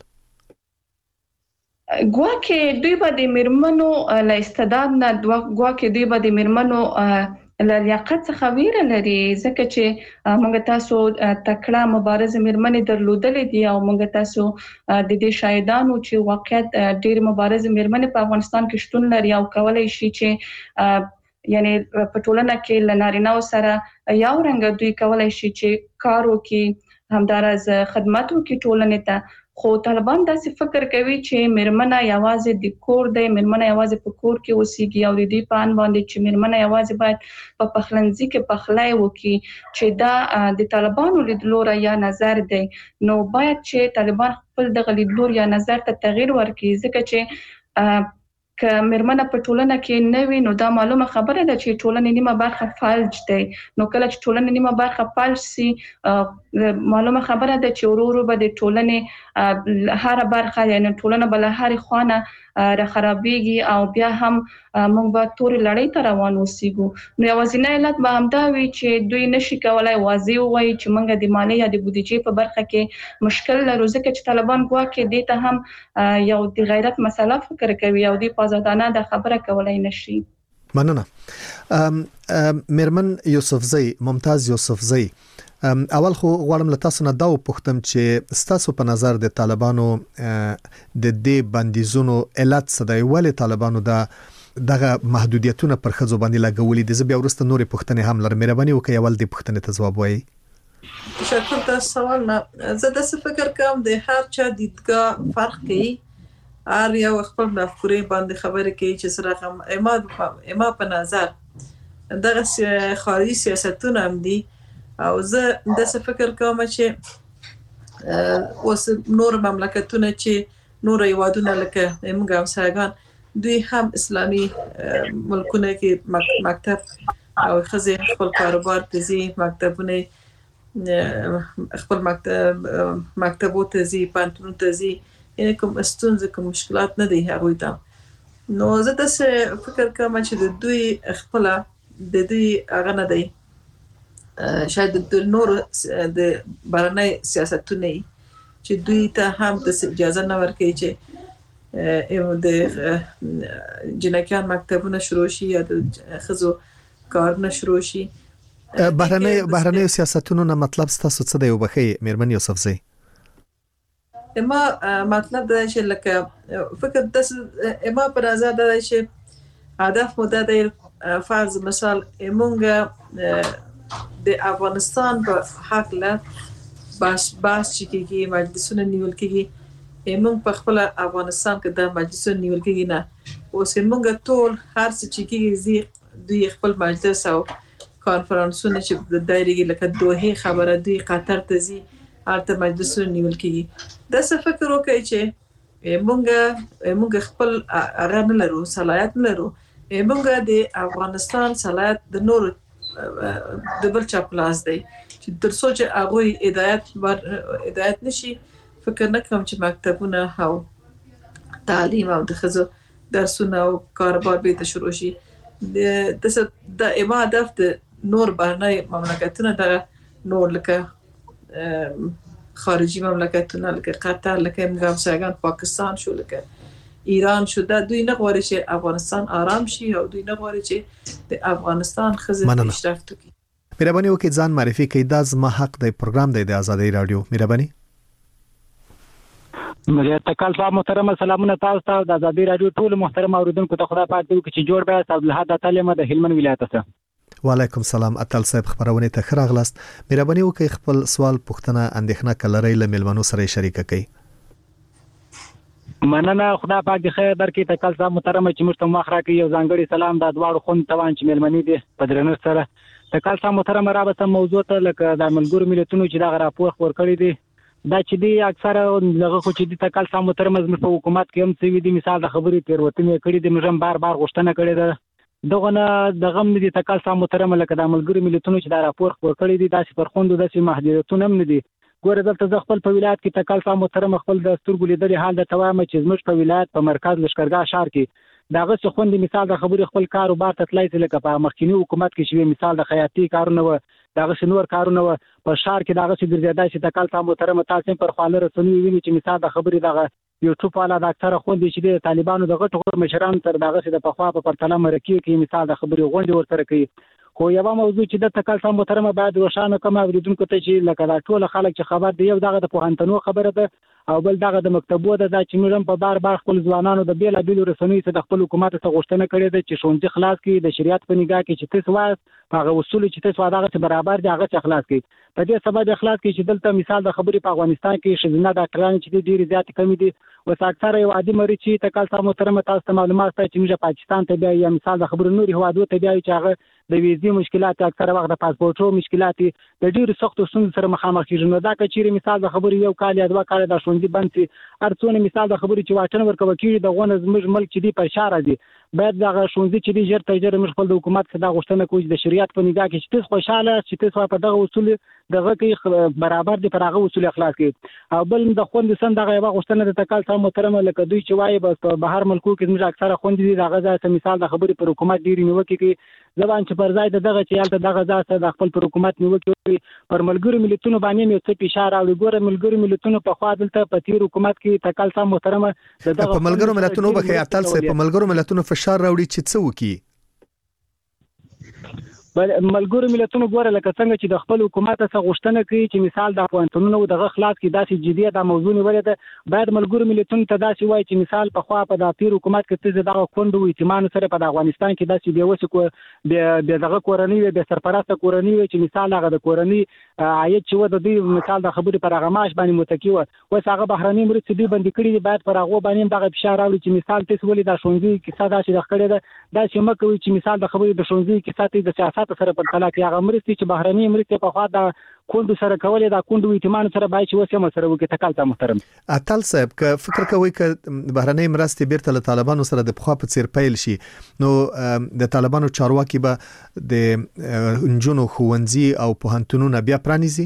ګواکې دوی به د میرمنو له استعداد نه، ګواکې دوی به د میرمنو له لیاقت څخه ویره لري، ځکه چې موږ تاسو تکړه مبارزه میرمنې درلودلې دي او موږ تاسو د دې شاهدانو چې واقعیت ډېر مبارزه میرمنې په افغانستان کې شتون لري او کولای شي چې یعنی په ټولنه کې له نارینه‌و سره یو رنګ دوی کولای شي چې کار وکړي، همدارس خدمت وکړي ټولنې ته. خو طالبان داسې فکر کوي چې میرمنه یوازې د کور دی، میرمنه یوازې په کور کې اوسېږي او د دې په اند باندې چې میرمنه یوازې باید په پخلنځي کې پخلی وکړي، چې دا د طالبانو لیدلوری یا نظر دی. نو باید چې طالبان خپل دغه لیدلور یا نظر ته تغییر ورکړي، ځکه چې که میرمنه په ټولنه کې نه وي نو دا معلومه خبره ده چې ټولنې نیمه برخه فلج دی. نو کله چې ټولنې نیمه برخه فلج سي معلومه خبره ده چې ورو ورو به د ټولنې هر برخه یعنی ټولنه بل هر خوانه را خرابېږي او بیا هم موږ به تورې لړۍ ته روان اوسېږو. نو یوازینی علت به همدا وي چې دوی نشي کولای واضح ووایي چې موږ د مالیې یا د بودیجې په برخه کې مشکل لرو، ځکه چې طالبان ګواکې دې ته هم یو د غیرت مسله فکر کوي او دوی په ازادانه دا خبره کولای نشي.
مننه. میرمن یوسفزۍ، ممتاز یوسفزۍ، اول خو غواړم له تاسو نه دا وپوښتم چې ستاسو په نظر د طالبانو د دې بندیزونو علت څه دی؟ ولې طالبانو دا دغه محدودیتونه پر ښځو باندې لګولي دي؟ زه بیا وروسته نورې پوښتنې هم لرم، مهرباني وکړئ اول دې پوښتنې ته ځواب وایي.
تشکر تاسو سوال نه. زه داسې فکر کوم د هر چا دیدګاه فرق کوي، هر یو خپل مفکورې باندې خبرې کوي چې سره اما اما په نظر دغه خارجي سیاستونه هم دي او زه داسې فکر کوم چې اوس نور مملکتونه چې نور هیوادونه لکه موږ همسایگان دوی هم اسلامي ملکونه کې مکتب او ښځې خپل کاروبار ته ځي، مکتبونه خپل مکتب مکتبو ته ځي، پوهنتون ته ځي، یعنې کوم ستونزې کوم مشکلات نه دی هغوی ته. نو زه داسې فکر کوم چې د دوی خپله د دوی هغه نه دی، شاید د نور د بهرنۍ سیاستونه چې دوی ته هم د اجازه نه ورکوي چې د جنکیان مکتبونه شروع شي یا د ښځو کارونه شروع شي.
بهرنۍ بهرنۍ سیاستونو نه مطلب ستاسو څه دی؟ وبخښئ میرمن یوسفزۍ.
اما مطلب دا چې لکه فکر داسې اما پر نظر دا چې هدف مو دا دی، فرض مثال مونږ د افغانستان په حق له بحث بحث چې کېږي، مجلسونه نیول کېږي، موږ په خپل افغانستان کې د مجلس نیول کېږي نه اوس موږ ټول هر څه چې کېږي دوی خپل مجلس او کانفرنسونه چې د دایره لکه دوه خبره دوی قطر ته ځي هلته مجلس نیول کېږي د څه فکر وکړي چې موږ موږ خپل هغه نه لرو صلاحیت نه لرو موږ د افغانستان صلاحیت د نور د بل چا پلاس دی چې تر څو چې هغه هدایت هدایت نشي فکر نه کوم چې مکتبونه او تعلیم او د خزو درسونه او کاروبار به ته شروع شي د د ایما هدف د نور بهرنی مملکتونه د نور لکه خارجي مملکتونه لکه قطر لکه افغانستان پاکستان شو لکه ایران شو دا دوی نه غواړي چې افغانستان آرام شي او دوی نه غواړي چې د افغانستان خزه پیشرفت وکړي.
مهرباني وکړئ ځان معرفي کړئ. دا زما حق دی پروګرام دی د آزادۍ رادیو. مهرباني
مګر تکل صاحب محترم سلامونه تاسو ته د آزادۍ رادیو ټول محترم اوریدونکو ته خدای پاک دې چې جوړ بیا عبد الحد تعالی د هلمند ولایت څخه.
وعلیکم السلام. اتل صاحب خبرونه ته خراغلاست. مهرباني وکړئ خپل سوال پوښتنه اندېښنه کلرې له ملمنو سره شریک کړئ.
مننه خدای پاک دې خیر درکړي. تکل صاحب محترم چې موږ ته مخ راکړي یو ځانګړي سلام د دواړو خون توان چې ملمنې دي په درنو سره. تکل صاحب محترم رابطه موضوع ته لکه د ملګرو ملتونو چې دا راپور خور کړی دی دا چې دی اکثره دغه خو چې د تکل صاحب محترم زموږ په حکومت کې هم څه وی دي مثال د خبرې تیروتنې کړې دي موږ بار بار غوښتنه کړې ده دغه نه دغه هم دي تکل صاحب محترم لکه د ملګرو ملتونو چې دا راپور خور کړی دي داسې پرخوندو داسې محدودیتونه هم نه دي. ګوره دلته ز خپل په ولایت کې تکل صاحب محترم خپل د سترګو لیدلې حال د توامه چې زموږ په ولایت په مرکز لشکرګاه شهر کې داغه څه خوندې مثال د خبرې خپل کاروبار ته تلای لکه په مخکینی حکومت کې چې مثال د خیاطي کارونه و داغه شنور کارونه و په شهر کې داغه چې ګرځیدای چې تکل صاحب محترم تاسو پر خاله رسنوي ویني چې مثال د خبرې دغه یوټیوب والا د اکثره خوندې چې د طالبانو دغه ټول مشران تر داغه چې د پخوا په پرتله مرکه کې مثال د خبرې غونډه ورسره کوي. خو یو موضوع چې د تکل صاحب محترم باید وشانه کوم اوریدونکو ته چې لکه دا ټول خلک چې خبر دی یو دغه د پوهنتونو خبره ده او بل دغه د مکتبو ده چې موږ په بار بار خپل ځوانانو د بیل بیل رسنوي څخه د خپل حکومت څخه غوښتنه کړې ده چې شونځي خلاص کړي د شریعت په نگاه کې چې تاسو وایي هغه اصول چې تاسو دغه برابر دي هغه اخلاص کړي. په دې سبب اخلاص کې چې دلته مثال د خبرې په افغانستان کې شزنه ډاکټران چې ډېری زیات کمی دي وس اکثره یو عادي مریض چې تکل صاحب محترم تاسو ته معلومات ته چې موږ پاکستان ته بیا یا مثال د خبرې نوري هوادو ته بیا چې هغه د ویزې مشکلات اکثره وخت د پاسپورټو مشکلات د ډېر سختو ستونزو سره مخامخ کیږي. نو دا کچېره مثال د خبرې یو کال یا دوه کال د شونډي بند سي ارڅونه مثال د خبرې چې واټن ورکوي کیږي د غونه زموږ ملک چې دی په شاره دي باید دغه شونډي چې دی ژر تر ژره موږ خپل د حکومت څخه د غوښتنه کوي د شریعت په نگاه کې چې تاسو خوشاله چې تاسو په دغه اصول دغه کې برابر دي پر هغه اصول اخلاص کړي. او بل د خوند سند دغه یو غوښتنه د تکل صاحب محترم لکه دوی چې وایي بس په بهر ملکو کې موږ اکثره خوند دي دغه ځای مثال د خبرې پر حکومت ډیری نیوکه کې ځوان چې پر ځای دغه چې یالته دغه ځای د خپل پر حکومت نیوکه پر ملګرو ملتونو باندې یو څه اشاره او ګوره ملګرو ملتونو په خوا دلته په تیر حکومت کې تکل صاحب محترم
دغه په ملګرو ملتونو به اتل سه په ملګرو ملتونو فشار راوړي چې څه وکي.
بل ملګرو ملتونو ګوره لکه څنګه چې د خپل حکومت څخه غوښتنه کوي چې مثال د افغانستانونو دغه خلاص کې داسې جديت د موضوع نیولې ده باید ملګرو ملتونو ته داسې وایي چې مثال په خوا په د تیر حکومت کې څه دغه کوند وي چې مان سره په افغانستان کې داسې به وسه کو به دغه کورنۍ به سرپرسته کورنۍ چې مثال هغه د کورنۍ عاید چې و د دې مثال د خبرې پر هغه معاش باندې متکی و وس هغه بهرنۍ مرستې دی باندې کړي باید پر هغه باندې دغه فشار راوړي چې مثال تاسو ولې د شونځي کې ساده شي د خړې ده دا چې مکه وي چې مثال د خبرې د شونځي کې ساتي د سیاست سره په تلا کې هغه مرستې چې بهرنۍ مرستې په خوا د کوند سره کولې دا کوند وي ایتمان سره باید چې وسه مسره وکړي. تکل ته محترم
اتل صاحب که فکر کوي ک بهرنۍ مرستې بیرته له طالبانو سره د خوا په څیر پیل شي نو د طالبانو چارواکي به د انجونو خوندزي او پوهنتونونو بیا پرانیزي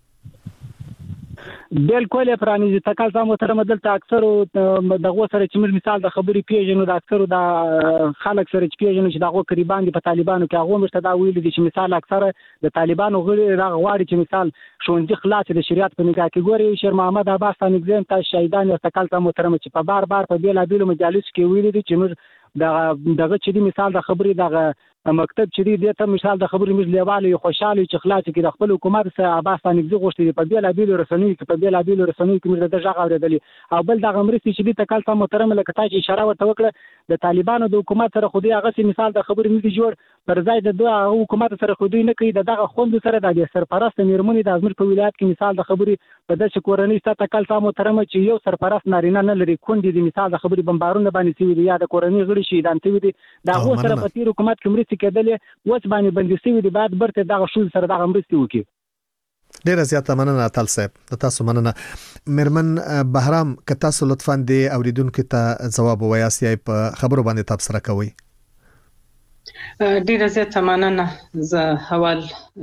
بالکل پرانیزي. تکل ته محترم دلته اکثر دغه سره چې موږ مثال د خبرې پیژنو د اکثر د خلک سره چې پیژنو چې دغه قریبان دي په طالبانو کې هغه مشته دا ویل دي چې مثال اکثر د طالبانو غړي راغواړي چې مثال شونځي خلاص د شریعت په نگاه کې ګوري شیر محمد عباس ته نګزم ته شهیدان او تکل ته محترم چې په بار بار په بیل بیل مجالس کې ویل دي چې موږ دغه دغه چې مثال د خبرې دغه مکتب چې دی ته مثال د خبرې مز لیواله خوشاله چې خلاص کې د خپل حکومت سره عباس باندې غوښتي په بیل بیل رسنۍ کې په بیل بیل رسنۍ کې موږ د ځای اوریدلې او بل د غمرستي چې د کال ته محترم لکه تا چې اشاره ورته وکړه د طالبانو د حکومت سره خو دی هغه مثال د خبرې مز جوړ پر ځای د دوه حکومت سره خو دوی نه کوي دغه خوند سره د سرپرست میرمنې د ازمیر په ولایت کې مثال د خبرې په داسې کورنۍ ستاسو کال ته محترم چې یو سرپرست نارینه نه لري کونډې د مثال د خبرې بمبارونه باندې سوي دي یا د کورنۍ غړي شي د انتوي دي دا هو سره په تیر حکومت کې مرستې کېدلې وڅ باندې بندي سوي دي بعد برته دغه شول سره دغه مرستې وکړي.
ډیر زیاته مننه تل صاحب تاسو مننه. مرمن بهرام که تاسو لطفا د اوریدونکو ته جواب وایاست یا په خبرو باندې تبصره کوئ.
ډیر زیاته مننه. زه حوال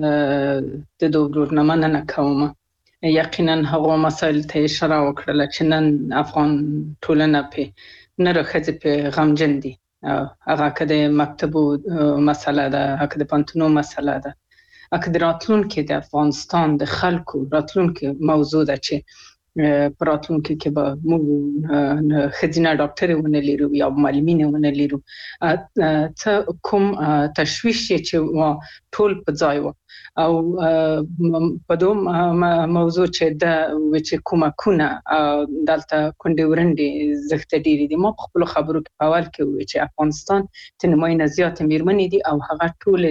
د دوه نه مننه کوم. یقینا هغه مسائل ته اشاره وکړه چې نن افغان ټولنه په نه راخځي په غمجن دي. هغه کده مکتبو مسله ده، هغه د پانتونو مسله ده، هغه د راتلونکي د افغانستان د خلکو راتلونکي موضوع ده چې په راتلونکي کې به موږ خځینه ډاکټر ونه لرو یا معلمین ونه لرو. ته کوم تشویش چې ټول په ځای و او په دوم موضوع چې د چې کومه کونه دلته کونډې ورندې زخته ډیری دي. ما په خپل خبرو کې اول کې وی چې افغانستان تنماینه زیات میرمنې دي او هغه ټول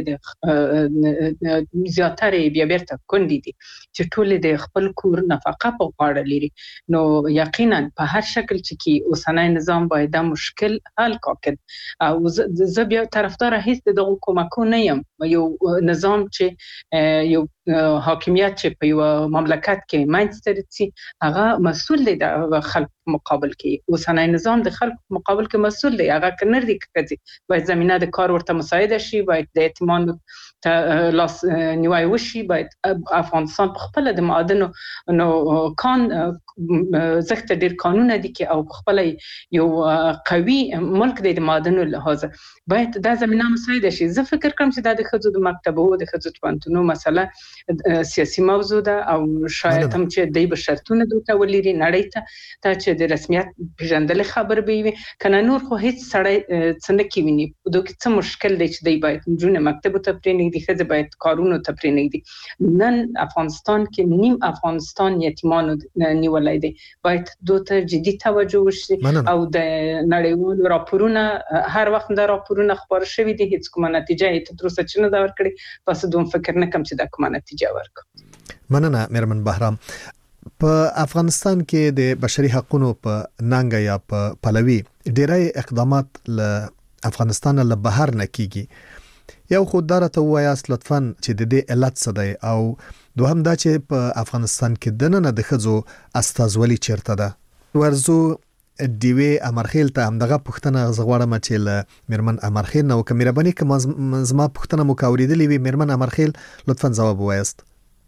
د زیاتره بیا بیرته کونډې دي چې ټول د خپل کور نفقه په غاړه لري. نو یقینا په هر شکل چې کې اوسنۍ نظام باید د مشکل حل کړي او زه بیا طرفدار هیڅ د حکومت نه یم. یو نظام چې یو حاکمیت چې په یو مملکت کې منځته راځي هغه مسؤل دی د خلک مقابل کې. اوسنۍ نظام د خلک مقابل کې مسؤل دی. هغه کنر دی کړي باید زمينه د کار ورته مساعده شي، باید د اعتماد ته لاس نیوای وشي، باید افغانستان په خپل د معادنو نو کان زخت ډیر قانون دي کې او خپل یو قوي ملک دی د معادنو لحاظ باید د زمينه مساعده شي. زه فکر کوم چې د خځو د مکتب او د خځو پانتونو مسله سیاسي موضوع ده او شاید هم چې د بشرتونه دوته ولري نړۍ ته ته چې د رسمیت پیژندل خبر به وي کنه نور خو هیڅ سړی څنګه کې ویني دوی څه مشکل دی چې دی باید جون مکتب ته پرې نه دي خځه باید کارونه ته پرې نه دي. نن افغانستان کې نیم افغانستان یتیمانو نیولای دي باید دوته جدي توجه وشي او د نړیوالو راپورونه هر وخت د راپورونه خبر شوي دي هیڅ کومه نتیجه هیڅ تر اوسه چې نه دا ورکړي پس دوم فکر نه کوم چې دا کومه نتیجه ورکړي.
مننه مرمن بهرام. په افغانستان کې د بشري حقوقو په نانګه یا په پلوي ډېرای اقدامات ل افغانستان له بهر نه کیږي. یو خوددار ته وایاست لطفاً چې د دې علت څه دی او دوهم دا چې په افغانستان کې د نن د خځو استازولي چیرته ده. ورزو دیوی امرخیل ته همدغه پښتنه زغواړم چې ل مرمن امرخیل نو کوم مهرباني کوم زما پښتنه مو کاوریدلې وي مرمن امرخیل لطفاً جواب وایاست.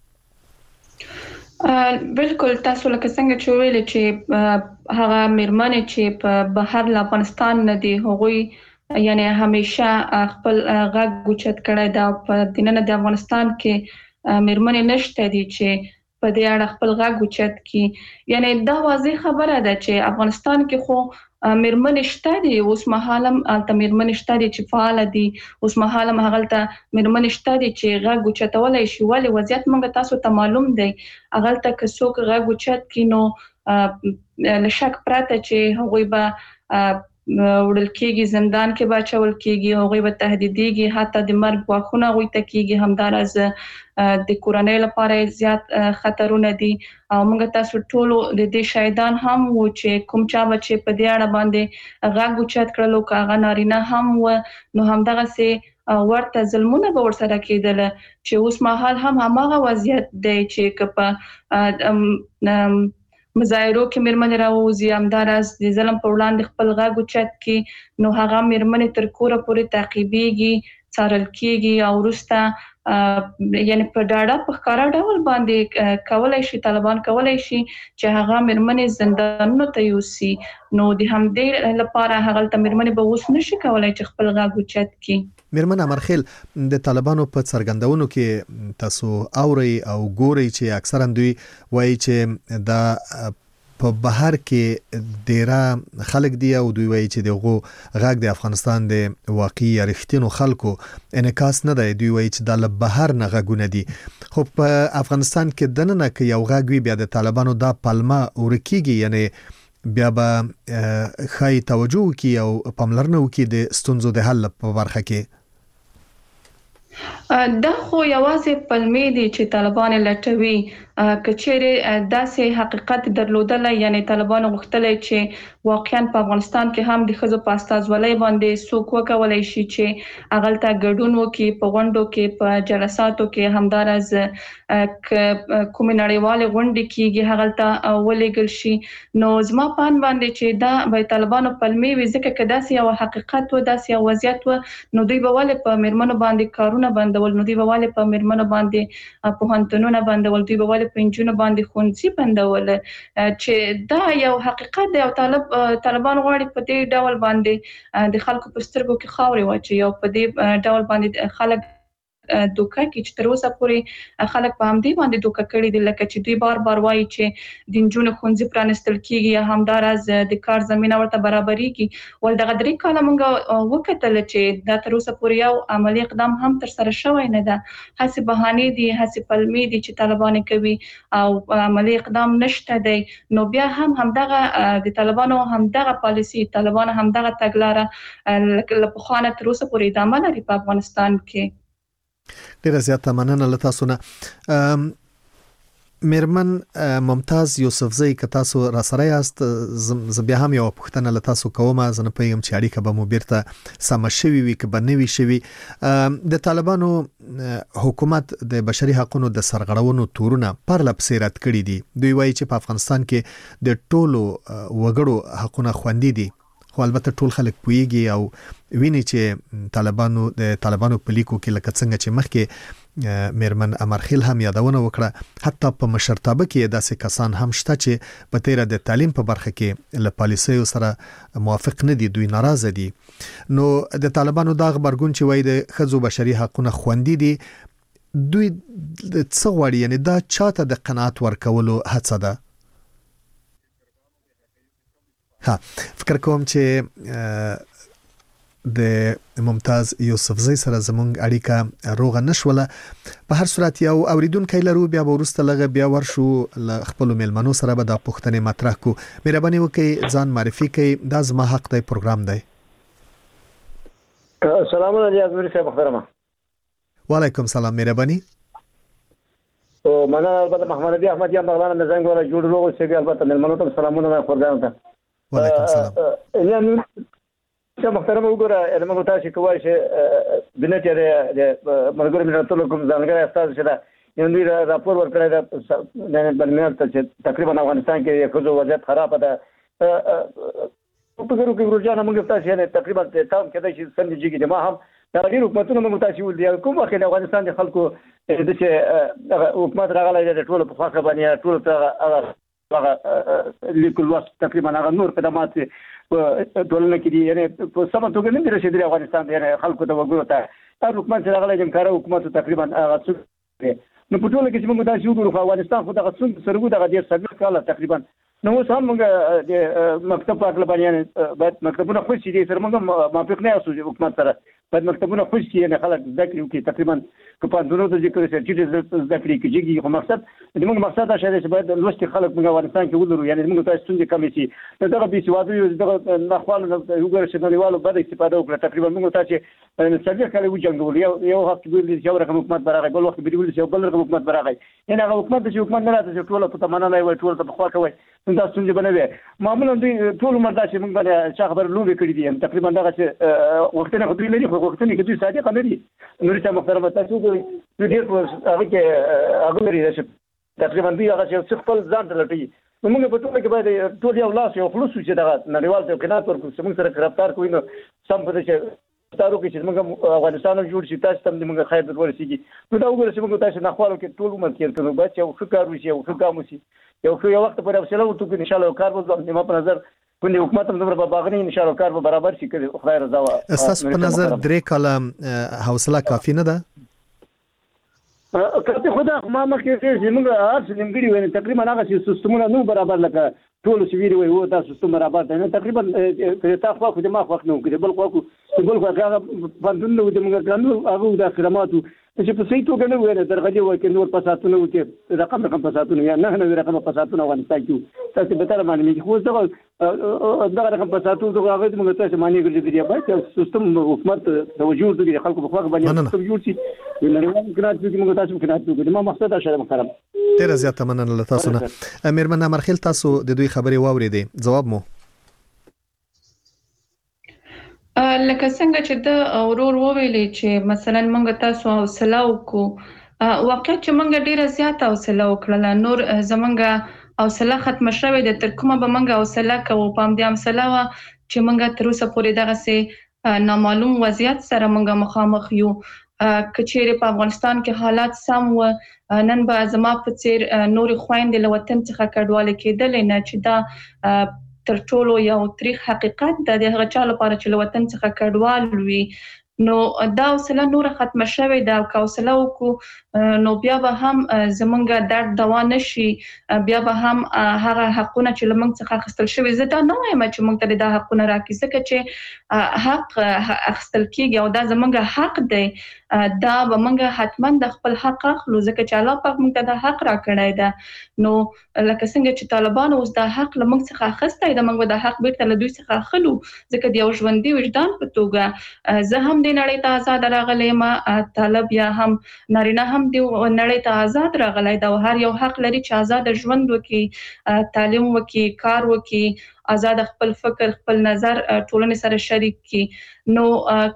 بالکل تاسو لکه څنګه چې ویل چې هغه مرمنې چې په بهر له افغانستان نه دي هغوی یعنی همیشه خپل غږ اوچت کړی دا په دننه د افغانستان کې مرمنې نشته دي چې په دې اړه خپل غږ اوچت کړي. یعنی دا واضح خبره ده چې افغانستان کې خو مرمنې شته دي اوس مهالم الته مرمنې شته دي چې فعال دي اوس مهالم هغلته مرمنې شته دي چې غږ اوچتولای شي ولې وضعیت موږ تاسو ته معلوم دی هغلته که څوک غږ اوچت کړي نو لشک پراته چې هغوی به وړل کېږي زندان کې به چول کېږي هغوی به تهدیدېږي حتی د مرګ واخونه هغوی ته کېږي همداراز د کورنۍ لپاره زیات خطرونه دي او موږ تاسو ټول د دې شاهدان هم وو چې کوم چا بچي په دې اړه باندې غږ اوچت کړلو کاغه نارینه هم و نو همدغه سي ورته ظلمونه به ورسره کېدل چې اوس مهال هم هماغه وضعیت دی چې کپه مظاهرو کې مرمنې راوځي همداراز د ظلم په وړاندې خپل غږ اوچت کړي نو هغه مرمنې تر کوره پورې تعقیبېږي څارل کېږي او وروسته یعنی په ډاډه په ښکارا ډول باندې کولای شي طالبان کولای شي چې هغه مرمنې زندانونو ته یوسي نو د همدې لپاره هغه ته مرمنې به اوس نشي کولای چې خپل غږ اوچت کړي.
مرمن امرخیل د طالبانو په څرګندونو کې تاسو اوري او ګوري چې اکثرا دوی وایي چې دا په بهر کې ډیره خلک دی او دوی وایي چې دغه غاګ د افغانستان د واقعي رښتینو خلکو انعکاس نه دی. دوی وایي چې د بهر نه غږونه دي، خو په افغانستان کې دننه کې یو غاګ وی بیا د طالبانو دا پلمه ورکیږي، یعنی بیا به خای توجه کی او پاملرنه وکي د ستونزو د حل په برخه کې.
دا خو یوازې پلمې دي چې طالبان لټوي. کچېره داسې حقیقت درلودل، یعنی طالبان غوښتل چې واقعا په افغانستان کې هم د خزو په استازولۍ باندې څوک وکولای شي چې اغلته ګډون وکي، په غونډو کې، په جلساتو کې، همدارز کوم نړیوال غونډې کېږي هغلته ولېګل شي. نو زما پان باندې چې دا به طالبانو پلمې وي، ځکه چې داسې یو حقیقت و، داسې یو وضعیت و، نو دوی به ولې په میرمنو باندې کارونه بندول، نو دوی به ولې په میرمنو باندې پوهنتونونه بندول، دوی به ولې په انجونو باندې ښوونځي بندول، چې دا یو حقیقت دی. او طالب طالبان غواړي په دې ډول باندې د خلکو په سترګو کې خاورې واچي او په دې ډول باندې خلک دوکه کې چې تر اوسه پورې خلک په همدې باندې دوکه کړي دي، لکه چې دوی بار بار وایي چې د نجونو ښوونځي پرانستل کیږي یا همدارز د کار زمينه ورته برابرېږي. ول دغه درې کاله موږ وکتل چې دا تر اوسه پورې یو عملی اقدام هم تر سره شوی نه ده. هڅې بهانې دي، هڅې پلمې دي چې طالبان کوي او عملی اقدام نشته دی. نو بیا هم همدغه د طالبانو همدغه پالیسی، طالبان همدغه تګلاره لپاره تر اوسه پورې ادامه لري په افغانستان کې.
ډیره زیاته مننه له تاسو نه. میرمن ممتاز یوسفزۍ، که تاسو را سره یاست، زه بیا هم یو پوښتنه له تاسو کوم. زه نه پوهیږم چې اړیکه به مو بیرته سمه شوې وي که به نه وي شوې. د طالبانو حکومت د بشري حقوقو د سرغړونو تورونه پرله پسې رد کړي دي. دوی وایي چې په افغانستان کې د ټولو وګړو حقونه خوندي دي، خو البته ټول خلک پوهیږي او ویني چې طالبانو د طالبانو په لیکو کې لکه څنګه چې مخکې میرمن امرخیل هم یادونه وکړه، حتی په مشرتابه کې داسې کسان هم شته چې په تیره د تعلیم په برخه کې له پالیسیو سره موافق نه دي، دوی ناراضه دي. نو د طالبانو دا غبرګون چې وایي د ښځو بشري حقونه خوندي دي، دوی څه غواړي؟ یعنی دا چاته د قناعت ورکولو هڅه ده؟ ها فکر کوم چې د ممتاز یوسفزۍ سره زمونږ اړیکه روغه نشوله. په هر صورت یو اوریدونکی لرو، بیا ورسته لغه بیا ورشو ل خپل میلمنو سره به دا پوښتنې مطرح کو. مهرباني وکړئ ځان معرفي کړئ، دا زما حق دی، پروګرام دی.
السلام علیکم ازمیر صاحب محترمه.
وعلیکم سلام، مهرباني.
او مننه البته محمد ابي احمد یم بغلان نه زنګ ولا جوړ روغ سي البته ملمنو ته سلامونه پروګرام ته.
وعلیکم السلام.
یعنی چې محترم وګوره موږ تاسو کوی چې بنته د مرګور ملتونو کوم ځانګړی استاد چې دا یوه راپور ورکړی دا د بلمنت چې تقریبا افغانستان کې یو څه وضعیت خراب ده. په ګورو کې ورجانه موږ تاسو نه تقریبا تام کېدای شي سندجیږي د ما هم دا ډیر حکومتونه موږ تاسو ول کوم وخت د افغانستان د خلکو د چې حکومت راغلی د ټولو په خاطر باندې ټولو ته هغه لیکل واس تقریبا هغه نور خدمات په ټولنه کې دي، یعنی په سم توګه نه رسیدلي افغانستان د خلکو ته وګورو ته هر حکومت چې راغلی د کار حکومت تقریبا هغه څه نو په ټولنه کې چې موږ تاسو وګورو افغانستان خو دغه څنګه سرګو دغه ډیر سګل کاله تقریبا نو اوس هم موږ د مکتب په اړه باندې باید مکتبونه خوشي دي سره موږ موافق نه اوسو حکومت سره باید مکتبونه خوشي نه خلک ذکر وکړي تقریبا که په دونو د ذکر سره چې ذکر کیږي خو مقصد د موږ مقصد دا شی چې باید لوستي خلک موږ افغانستان کې ولرو، یعنی موږ تاسو څنګه کمی شي دغه به سوادو یو دغه نخوال وګورئ چې نړیوالو بده استفاده وکړه. تقریبا موږ تاسو په څلور کال وجنګول یو یو وخت ویل چې یو رقم حکومت برابر بل وخت به ویل چې بل رقم حکومت برابر، یعنی هغه حکومت چې حکومت نه راځي ټول په تمنا نه وي ټول په خوا کوي نو دا څنګه بنوي معمولا دوی ټول مردا چې موږ باندې څه خبر لوبي کړی دي تقریبا دغه چې وختونه خو دوی لري خو وختونه کې دوی صادق نه دي. نور چې محترم تاسو دوی ډیر هغه کې هغه لري چې تقریبا دوی هغه چې خپل ځان ته لټي نو موږ په ټول کې باید ټول یو لاس یو خلوص چې دغه نړیوال ته قناعت ورکړو چې موږ سره رفتار کوي نو سم په دې تاسو کې چې موږ افغانستان جوړ شي تاسو تم موږ خیر د ورسیږي نو دا وګورئ چې موږ تاسو نه خپل کې ټول عمر کې تر نو بچ یو ښه کار وشي یو ښه کار وشي یو ښه یو وخت پر افسله وته کې ان شاء الله کار وځم ما په نظر کوم حکومت هم زموږ په باغنی ان شاء الله کار به برابر شي کړي خدای رضا وا.
اساس په نظر درې کاله حوصله کافی نه ده؟
کته خدا ما مخکې چې موږ هر څه نیمګړي ویني تقریبا هغه سیستمونه نو برابر لکه ټول سویری وي او دا سیستم برابر دی نه تقریبا تا خو خو د ما خو نو کې بل خو بل خو هغه باندې نو د موږ قانون هغه د خدماتو چې په صحیح توګه نه ویني درغه دی وکړي نور پساتونه وکړي رقم رقم پساتونه یا نه نه رقم پساتونه افغانستان کې تاسو به تر باندې خو دا دا رقم پساتونه هغه موږ ته معنی ګرځي دی باید سیستم حکومت توجه کوي خلکو په خوا باندې سیستم جوړ شي نړیوال قناعت کوي موږ تاسو قناعت کوي ما مقصد اشاره محترم
ډیر زیات مننه له تاسو نه میرمن امرخیل تاسو د دوی خبرې واوریدې جواب مو
لکه څنګه چې د اورور وویلې چې مثلا موږ تاسو حوصله وکړو واقعا چې موږ ډیره زیاته حوصله وکړه نور زمونږ حوصله ختم شوه د تر کومه به موږ حوصله کوو پام دې حوصله وا چې موږ تر اوسه پورې دغه سي نامعلوم وضعیت سره موږ مخامخ یو کچېره په افغانستان کې حالات سم و نن به زما په څیر نور خويندې له وطن څخه کډواله کېدل نه چې دا تر ټولو یو تاریخ حقیقت د هغه چا لپاره چې له وطن څخه کډوال وي نو دا حوصله نور ختم شوه دا حوصله وکړو نو بیا به هم زمونږ درد دوا نشي بیا به هم هغه حقونه چې لمنځ څخه خستل شوی زه نه وایم چې موږ ته د حقونه راکې ځکه چې حق اخستل کیږي او دا زمونږ حق دی دا به موږ حتما د خپل حق اخلو ځکه چې الله پاک موږ ته د حق راکړی دا نو لکه څنګه چې طالبان اوس د حق لمنځ څخه اخستای دا موږ د حق بیرته له دوی څخه اخلو ځکه د یو ژوندۍ وجدان په توګه زه هم د نړۍ ته آزاد راغلی ما طالب یا هم نارینه هم د نړۍ ته آزاد راغلی دا هر یو حق لري چې آزاد ژوند وکړي تعلیم وکړي کار وکړي آزاد خپل فکر خپل نظر ټولنې سره شریک کړي نو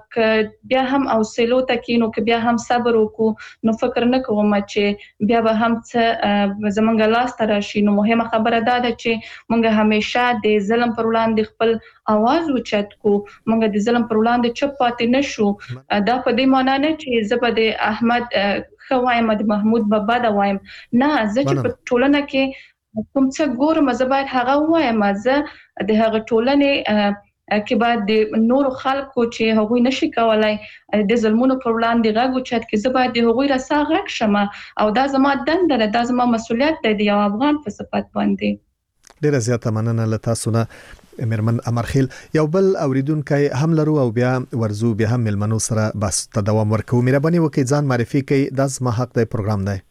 ک بیا هم او سلو تکي نو ک بیا هم صبر وکړو نو فکر نه کوم چې بیا به هم څه زمونږ لاس تر شي نو مهمه خبره ده چې مونږ همیشه د ظلم پر وړاندې خپل आवाज اوچت کو مونږ د ظلم پر وړاندې چپ پاتې نشو دا په دې معنی نه چې زبد احمد خوایم د محمود بابا دا وایم نه زه چې په ټولنه کې کوم څه ګورم زه باید هغه وایم زه د هغه ټولنې کې بعد د نور خلکو چې هغوی نشي کولای د ظلمونو پر وړاندې غږ اوچت کې زه باید د هغوی رسا غږ شم او دا زما دنده ده دا زما مسؤلیت دی د یو افغان په صفت باندې
ډیره زیاته مننه له تاسو نه میرمن امرخیل یو بل اوریدونکو هم لرو او بیا ورزو بیا هم ملمنو سره بس ته دوام ورکو مهرباني وکړئ ځان معرفي کړئ د زما حق دی پروګرام دی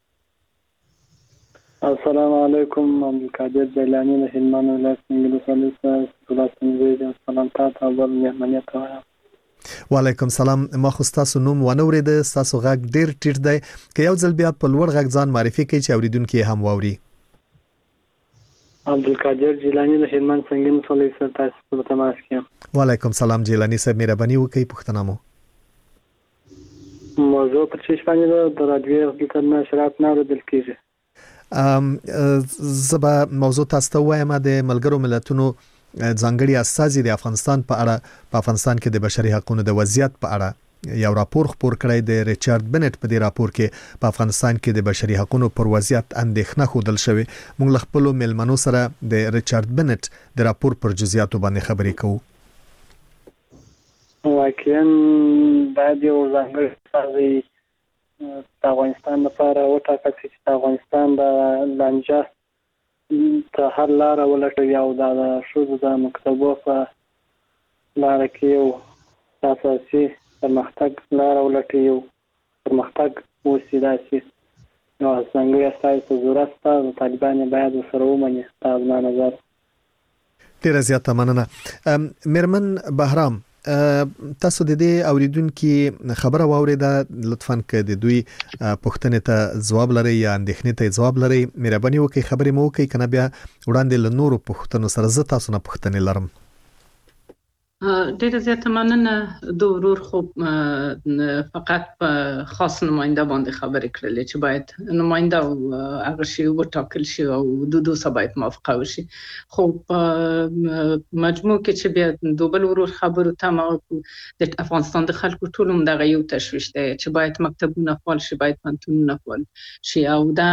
السلام علیکم عبدالقادر جیلانی له هلمند ولایت انګلیس څخه ولایت انګلیس سلام تاسو ول مهمنیت وایم
وعلیکم سلام ما خو تاسو نوم ونورید تاسو غږ ډیر ټیټ دی که یو ځل بیا په لوړ غږ ځان معرفي کړئ چې اوریدونکو هم واوري
عبدالقادر جیلانی له هلمند څخه ولایت تاسو په تماس کې
وعلیکم سلام جیلانی صاحب مهرباني وکړئ پوښتنه مو
موضوع پر څه باندې د رادیو حقیقت نشرات نه وردل کیږي
ام زبا موضوع تاسو ته وایم د ملګرو ملتونو ځانګړي استازي د افغانستان په اړه په افغانستان کې د بشري حقوقو د وضعیت په اړه یو راپور خپور کړی د ریچارډ بنټ په دې راپور کې په افغانستان کې د بشري حقوقو پر وضعیت اندېښنه خوندل شوی موږ خپل ملمنو سره د ریچارډ بنټ د راپور پر جزئیاتو باندې خبرې کوو
واقعا دا د ځانګړي استازي د افغانستان لپاره وټاکل شي چې افغانستان د لانجه ته حل لاره ولټوي او د شوزو د مکتبو په لاره کې یو اساسي پرمختګ لاره ولټوي او پرمختګ وشي داسې نو څنګه استای ته ضرورت ده طالبان باید سره ومني تاسو نه نظر
ډیر زیاته مننه میرمن بهرام تاسو د دې اوریدونکو خبره واوریده لطفاً ک د دوی پوښتنې ته جواب لري یا اندېښنې ته جواب لري مهرباني وکړئ خبرې مو وکړئ کنه بیا وړاندې له نورو پوښتنو سره زه تاسو نه پوښتنې لرم
ډیره زیاته مننه د ورور خو فقط په خاص نماینده باندې خبرې کړلې چې باید نماینده هغه شی وټاکل شي او د دوه سره باید موافقه وشي خو په مجموع کې چې بیا دوبل ورور خبرو ته د افغانستان د خلکو ټول هم دغه یو تشویش دی چې باید مکتبونه فعال شي باید پانتونونه فعال شي او دا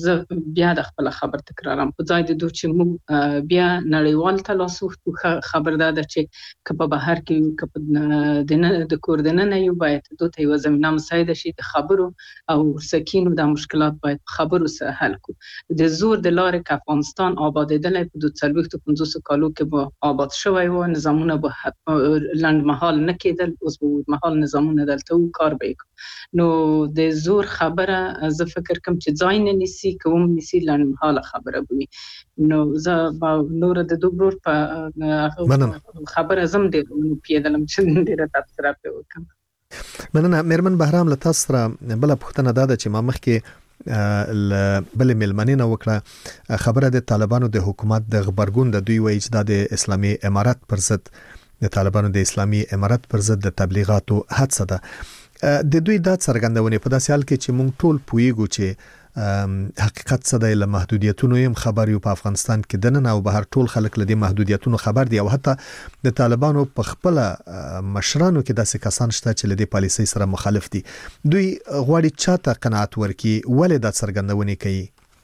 بیا د خپل خبر تکرارم په ځای د دوه چې بیا نړیوال تلاسو خبر فکر دا ده چې که په بهر کې که په د د کور دننه یو باید دوی ته یو زمینه مساعده شي د خبرو او سکینو د مشکلات باید خبرو سره حل کو د زور د لارې که افغانستان آبادېدلی په دوه څلوېښت پنځوس کالو کې به آباد شوی و نظامونه به لنډمهال نه کېدل اوس به اوږدمهال نظامونه دلته و کار به یې نو د زور خبره زه فکر کوم چې ځای نه نیسي که هم نیسي لنډمهاله خبره به وي نو زه به نوره د دوی ورور په خبره زه هم ډېر پوهېدلم چې ډېره تبصره پرې وکړم
مننه میرمن بهرام له تاسو سره بله پوښتنه دا ده چې ما مخکې بل ملمنې نه وکړه خبره د طالبانو د حکومت د غبرګون د دوی وایي چې د اسلامي امارت پر ضد د طالبانو د اسلامي امارت پر ضد د تبلیغاتو هڅه ده د دوی دا څرګندونې په داسې حال کې چې موږ ټول پوهیږو چې حقیقت څه دی له محدودیتونو هم خبر یو په افغانستان کې دننه او بهر ټول خلک له دې محدودیتونو خبر دي او حتی د طالبانو په خپل مشرانو کې داسې کسان شته چې له دې پالیسۍ سره مخالف دي دوی غواړي چاته قناعت ورکړي ولې دا څرګندونې کوي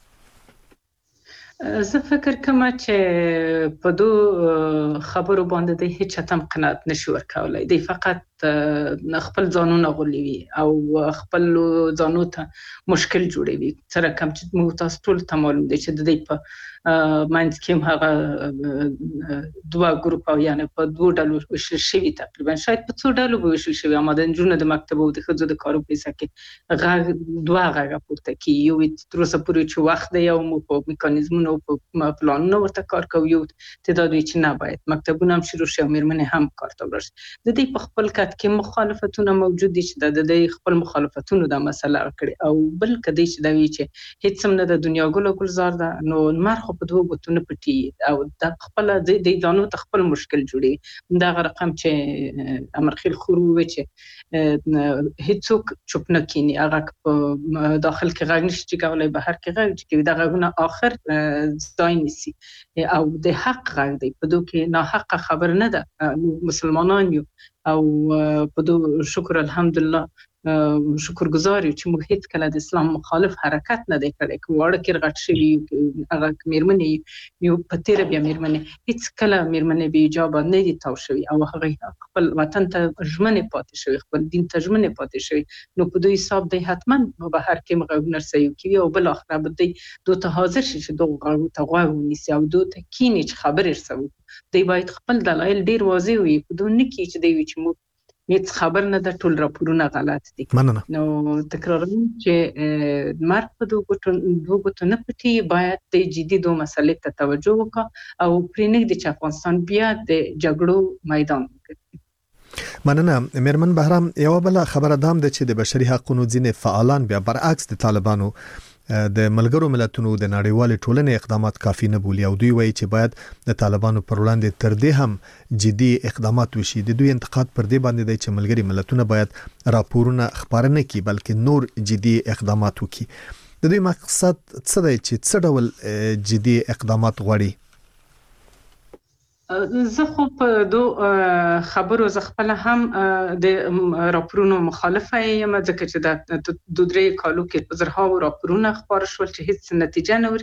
زه فکر کوم چې په دو خبرو باندې د هیڅ چاته قناعت نشي ورکولای دی فقط خپل ځانونه غولوي او خپل ځانو ته مشکل جوړوي سره کوم چې موږ تاسو ټول ته معلوم دي چې د دې په ماینډ کې هغه دوه ګروپ او یعنی په دوه ډلو وشل شوی تقریبا شاید په څو ډلو وشل شوی اما د جنونو د مکتب او د خځو د کارو پیسه کې غږ دوه غږ پورته کی یو تر اوسه پورې چې وخت دی او مو په میکانیزمونو په پلانونو ورته کار کوي یو تعداد چې نه باید مکتبونه هم شروع شي او مېرمنې هم کار ته ورشي د دې په خپل کټ کې مخالفتونه موجود دي چې د دې خپل مخالفتونو د مسله کړي او بل کدي چې دا وی چې هیڅ هم نه د دنیا ګل ګلزار ده نو مرخ په دوه بوتونه پټي او د خپل د ځانو ته خپل مشکل جوړي دا رقم چې امرخیل خورو چې هیڅوک چوپ نه کینی هغه په داخل کې غږ نشي کولای بهر کې غږ چې دا غږونه اخر ځای نسی او د حق غږ دی په دوه کې نه حق خبر نه ده مسلمانان یو او په دوه شکر الحمدلله شکر گزار یو چې موږ هیڅ کله د اسلام مخالف حرکت نه دی کړی کوم وړ کې غټ شوی هغه مېرمنې یو پتیر بیا مېرمنې هیڅ کله مېرمنې به اجازه نه دي تاو شوی او هغه خپل وطن ته ژمنه پاتې شوی خپل دین ته ژمنه پاتې شوی نو په دوی حساب دی حتما به هر کې مغو نرسي کوي او بل اخر به دی دوه حاضر شي چې دوه ته غواړي نسی او دوه ته کینی چې خبرې سره دی باید خپل دلایل ډیر واضح وي په دوه نه کې چې دی چې مو هیڅ خبر نه ده ټول راپورونه غلط دي
مننه
نو تکراروم چې مرګ په دوه ګوتو دوه ګوتو نه پټي باید د جدي دوه مسلې ته توجه وکړه او پرې نه دي چې افغانستان بیا د جګړو میدان وګرځي
مننه میرمن بهرام یو بل خبره دام ده چې د بشري حقوقو ځینې فعالان بیا برعکس د طالبانو د ملګرو ملتونو د نړیوال ټولنې اقدامات کافي نه بولي او دوی وایي چې باید د طالبانو پر وړاندې تر دې هم جدي اقدامات وشي د دوی انتقاد پر دې باندې دی چې ملګري ملتونه باید راپورونه خبر نه کړي بلکې نور جدي اقدامات وکړي د دوی مقصد څه دی چې څه ډول جدي اقدامات غواړي
زه خو په دو خبرو زه خپل هم د راپورونو مخالفه یم ځکه چې د دوه درې کالو کې زرهاو راپورونه خبر شول چې هیڅ نتیجه نه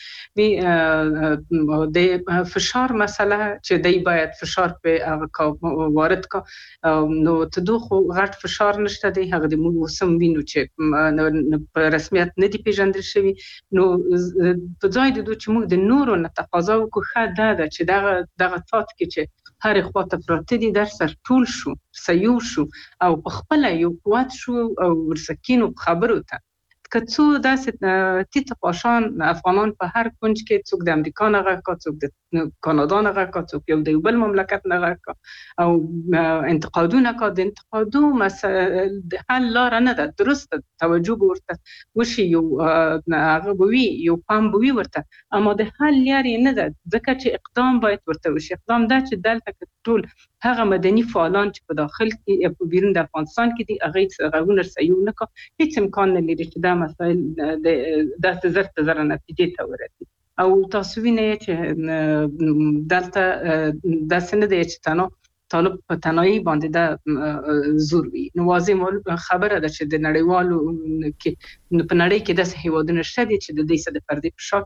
ورکوي د فشار مسله چې دی باید فشار په وارد کا نو ته دوه خو غټ فشار نشته دی هغه د موږ سم وینو چې په رسمیت نه دی پیژندل شوی نو په ځای د دوه چې موږ د نورو نه تقاضا وکړو خا دا چې دا غفات کې چې هر خواته پراته دي در سر ټول شو سيو شو او په خپل یو قوت شو او ورسکینو خبرو ته کڅو داسې تیت پاشان افغانان په هر کنج کې څوک د امریکا نه غاکا څوک د کانادا نه غاکا څوک یو د بل مملکت نه غاکا او انتقادونه کا د انتقادو مسله د حل لار نه ده درست توجه ورته وشي یو هغه بوي یو پام بوي ورته اما د حل لري نه ده ځکه چې اقدام باید ورته وشي اقدام دا چې دلته ټول هغه مدني فعالان چې په داخل کې په بیرون د افغانستان کې دي هغه غوونه رسېو نه کا هیڅ امکان نه لري چې دا مسائل د د زرت زر نتیجې ته ورسي او تاسو وینئ چې دلته د سند د اجتماع طالب په تنهایی باندې د زور وی نو واضح خبره ده چې د نړیوالو کې په نړۍ کې د هیوادونو شته چې د دې سره فردي په شاکه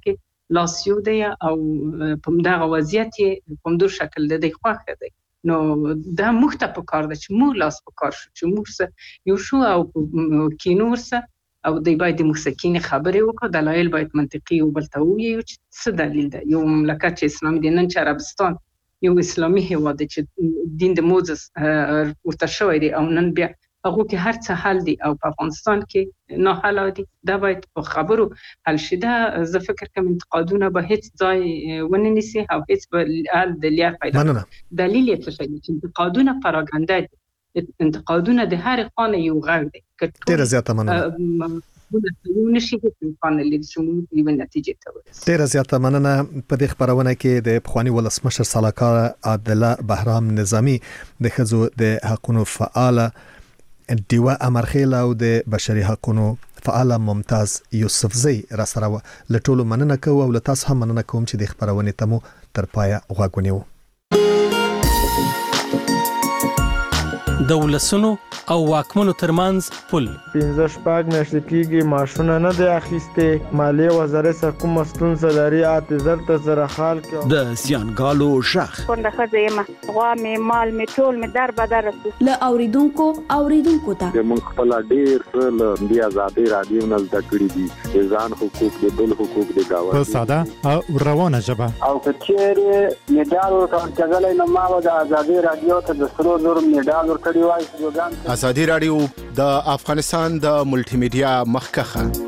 لاسیو دی او په دغه وضعیت په دوه شکل د خوخه دی نو دا موږ ته په کار ده چې موږ لاس په کار شو چې موږ سه یو شو او کینور سه او د باید موسیقي خبرې وکړو دلایل باید منطقي او بل ته وایو چې څه دلیل ده یو مملکت چې اسلامي دی نن چې عربستان یو اسلامي هیواد چې دین د موزس ورته شوی دی او نن بیا هغه کې هر څه حل دي او په افغانستان کې نه حل دي دا باید په خبرو حل شي دا زه فکر کوم انتقادونه به هیڅ ځای ونه نیسي او هیڅ به حل د لیا پیدا دلیل یې څه دی چې انتقادونه پراګاندا دي انتقادونه د هر خانه یو غږ دی
ډیره زیاته مننه
یو نشي هیڅ امکان لري چې موږ یو نتیجه ته ورسېږو
ډیره زیاته مننه په دې خبرونه کې د پخوانی ولسمشر سلاکار عادله بهرام نظامی د ښځو د حقوقو فعال دیوا امرخیل او د بشري حقوقو فعال ممتاز یوسفزی را سره لټولو مننه کوم او تاسو هم مننه کوم چې د خبرونه تمو تر پایا غوښنیو
د ولسونو او واکمنو ترمنځ پل
پنځه شپږ میاشتې کېږي ماشونه نه دی اخیسته مالیه وزارت سره کوم ستونزه لري اته زرته سره حال کې
د زیانګالو شخ
څنګه خځه ما غوا می مال می ټول می در بدر
ل اوریدونکو اوریدونکو ته
د مونږ خپل ډیر څه د آزادي رادیو نل تکړی دي د ځان حقوق د بل حقوق د گاوه
په ساده او روانه ژبه
او کچېره میډال ورکړل کېدل نو ما د آزادي رادیو ته د سرو زر میډال ورکړی وای
ازادي رادیو د افغانستان د ملټي میډیا مخکخه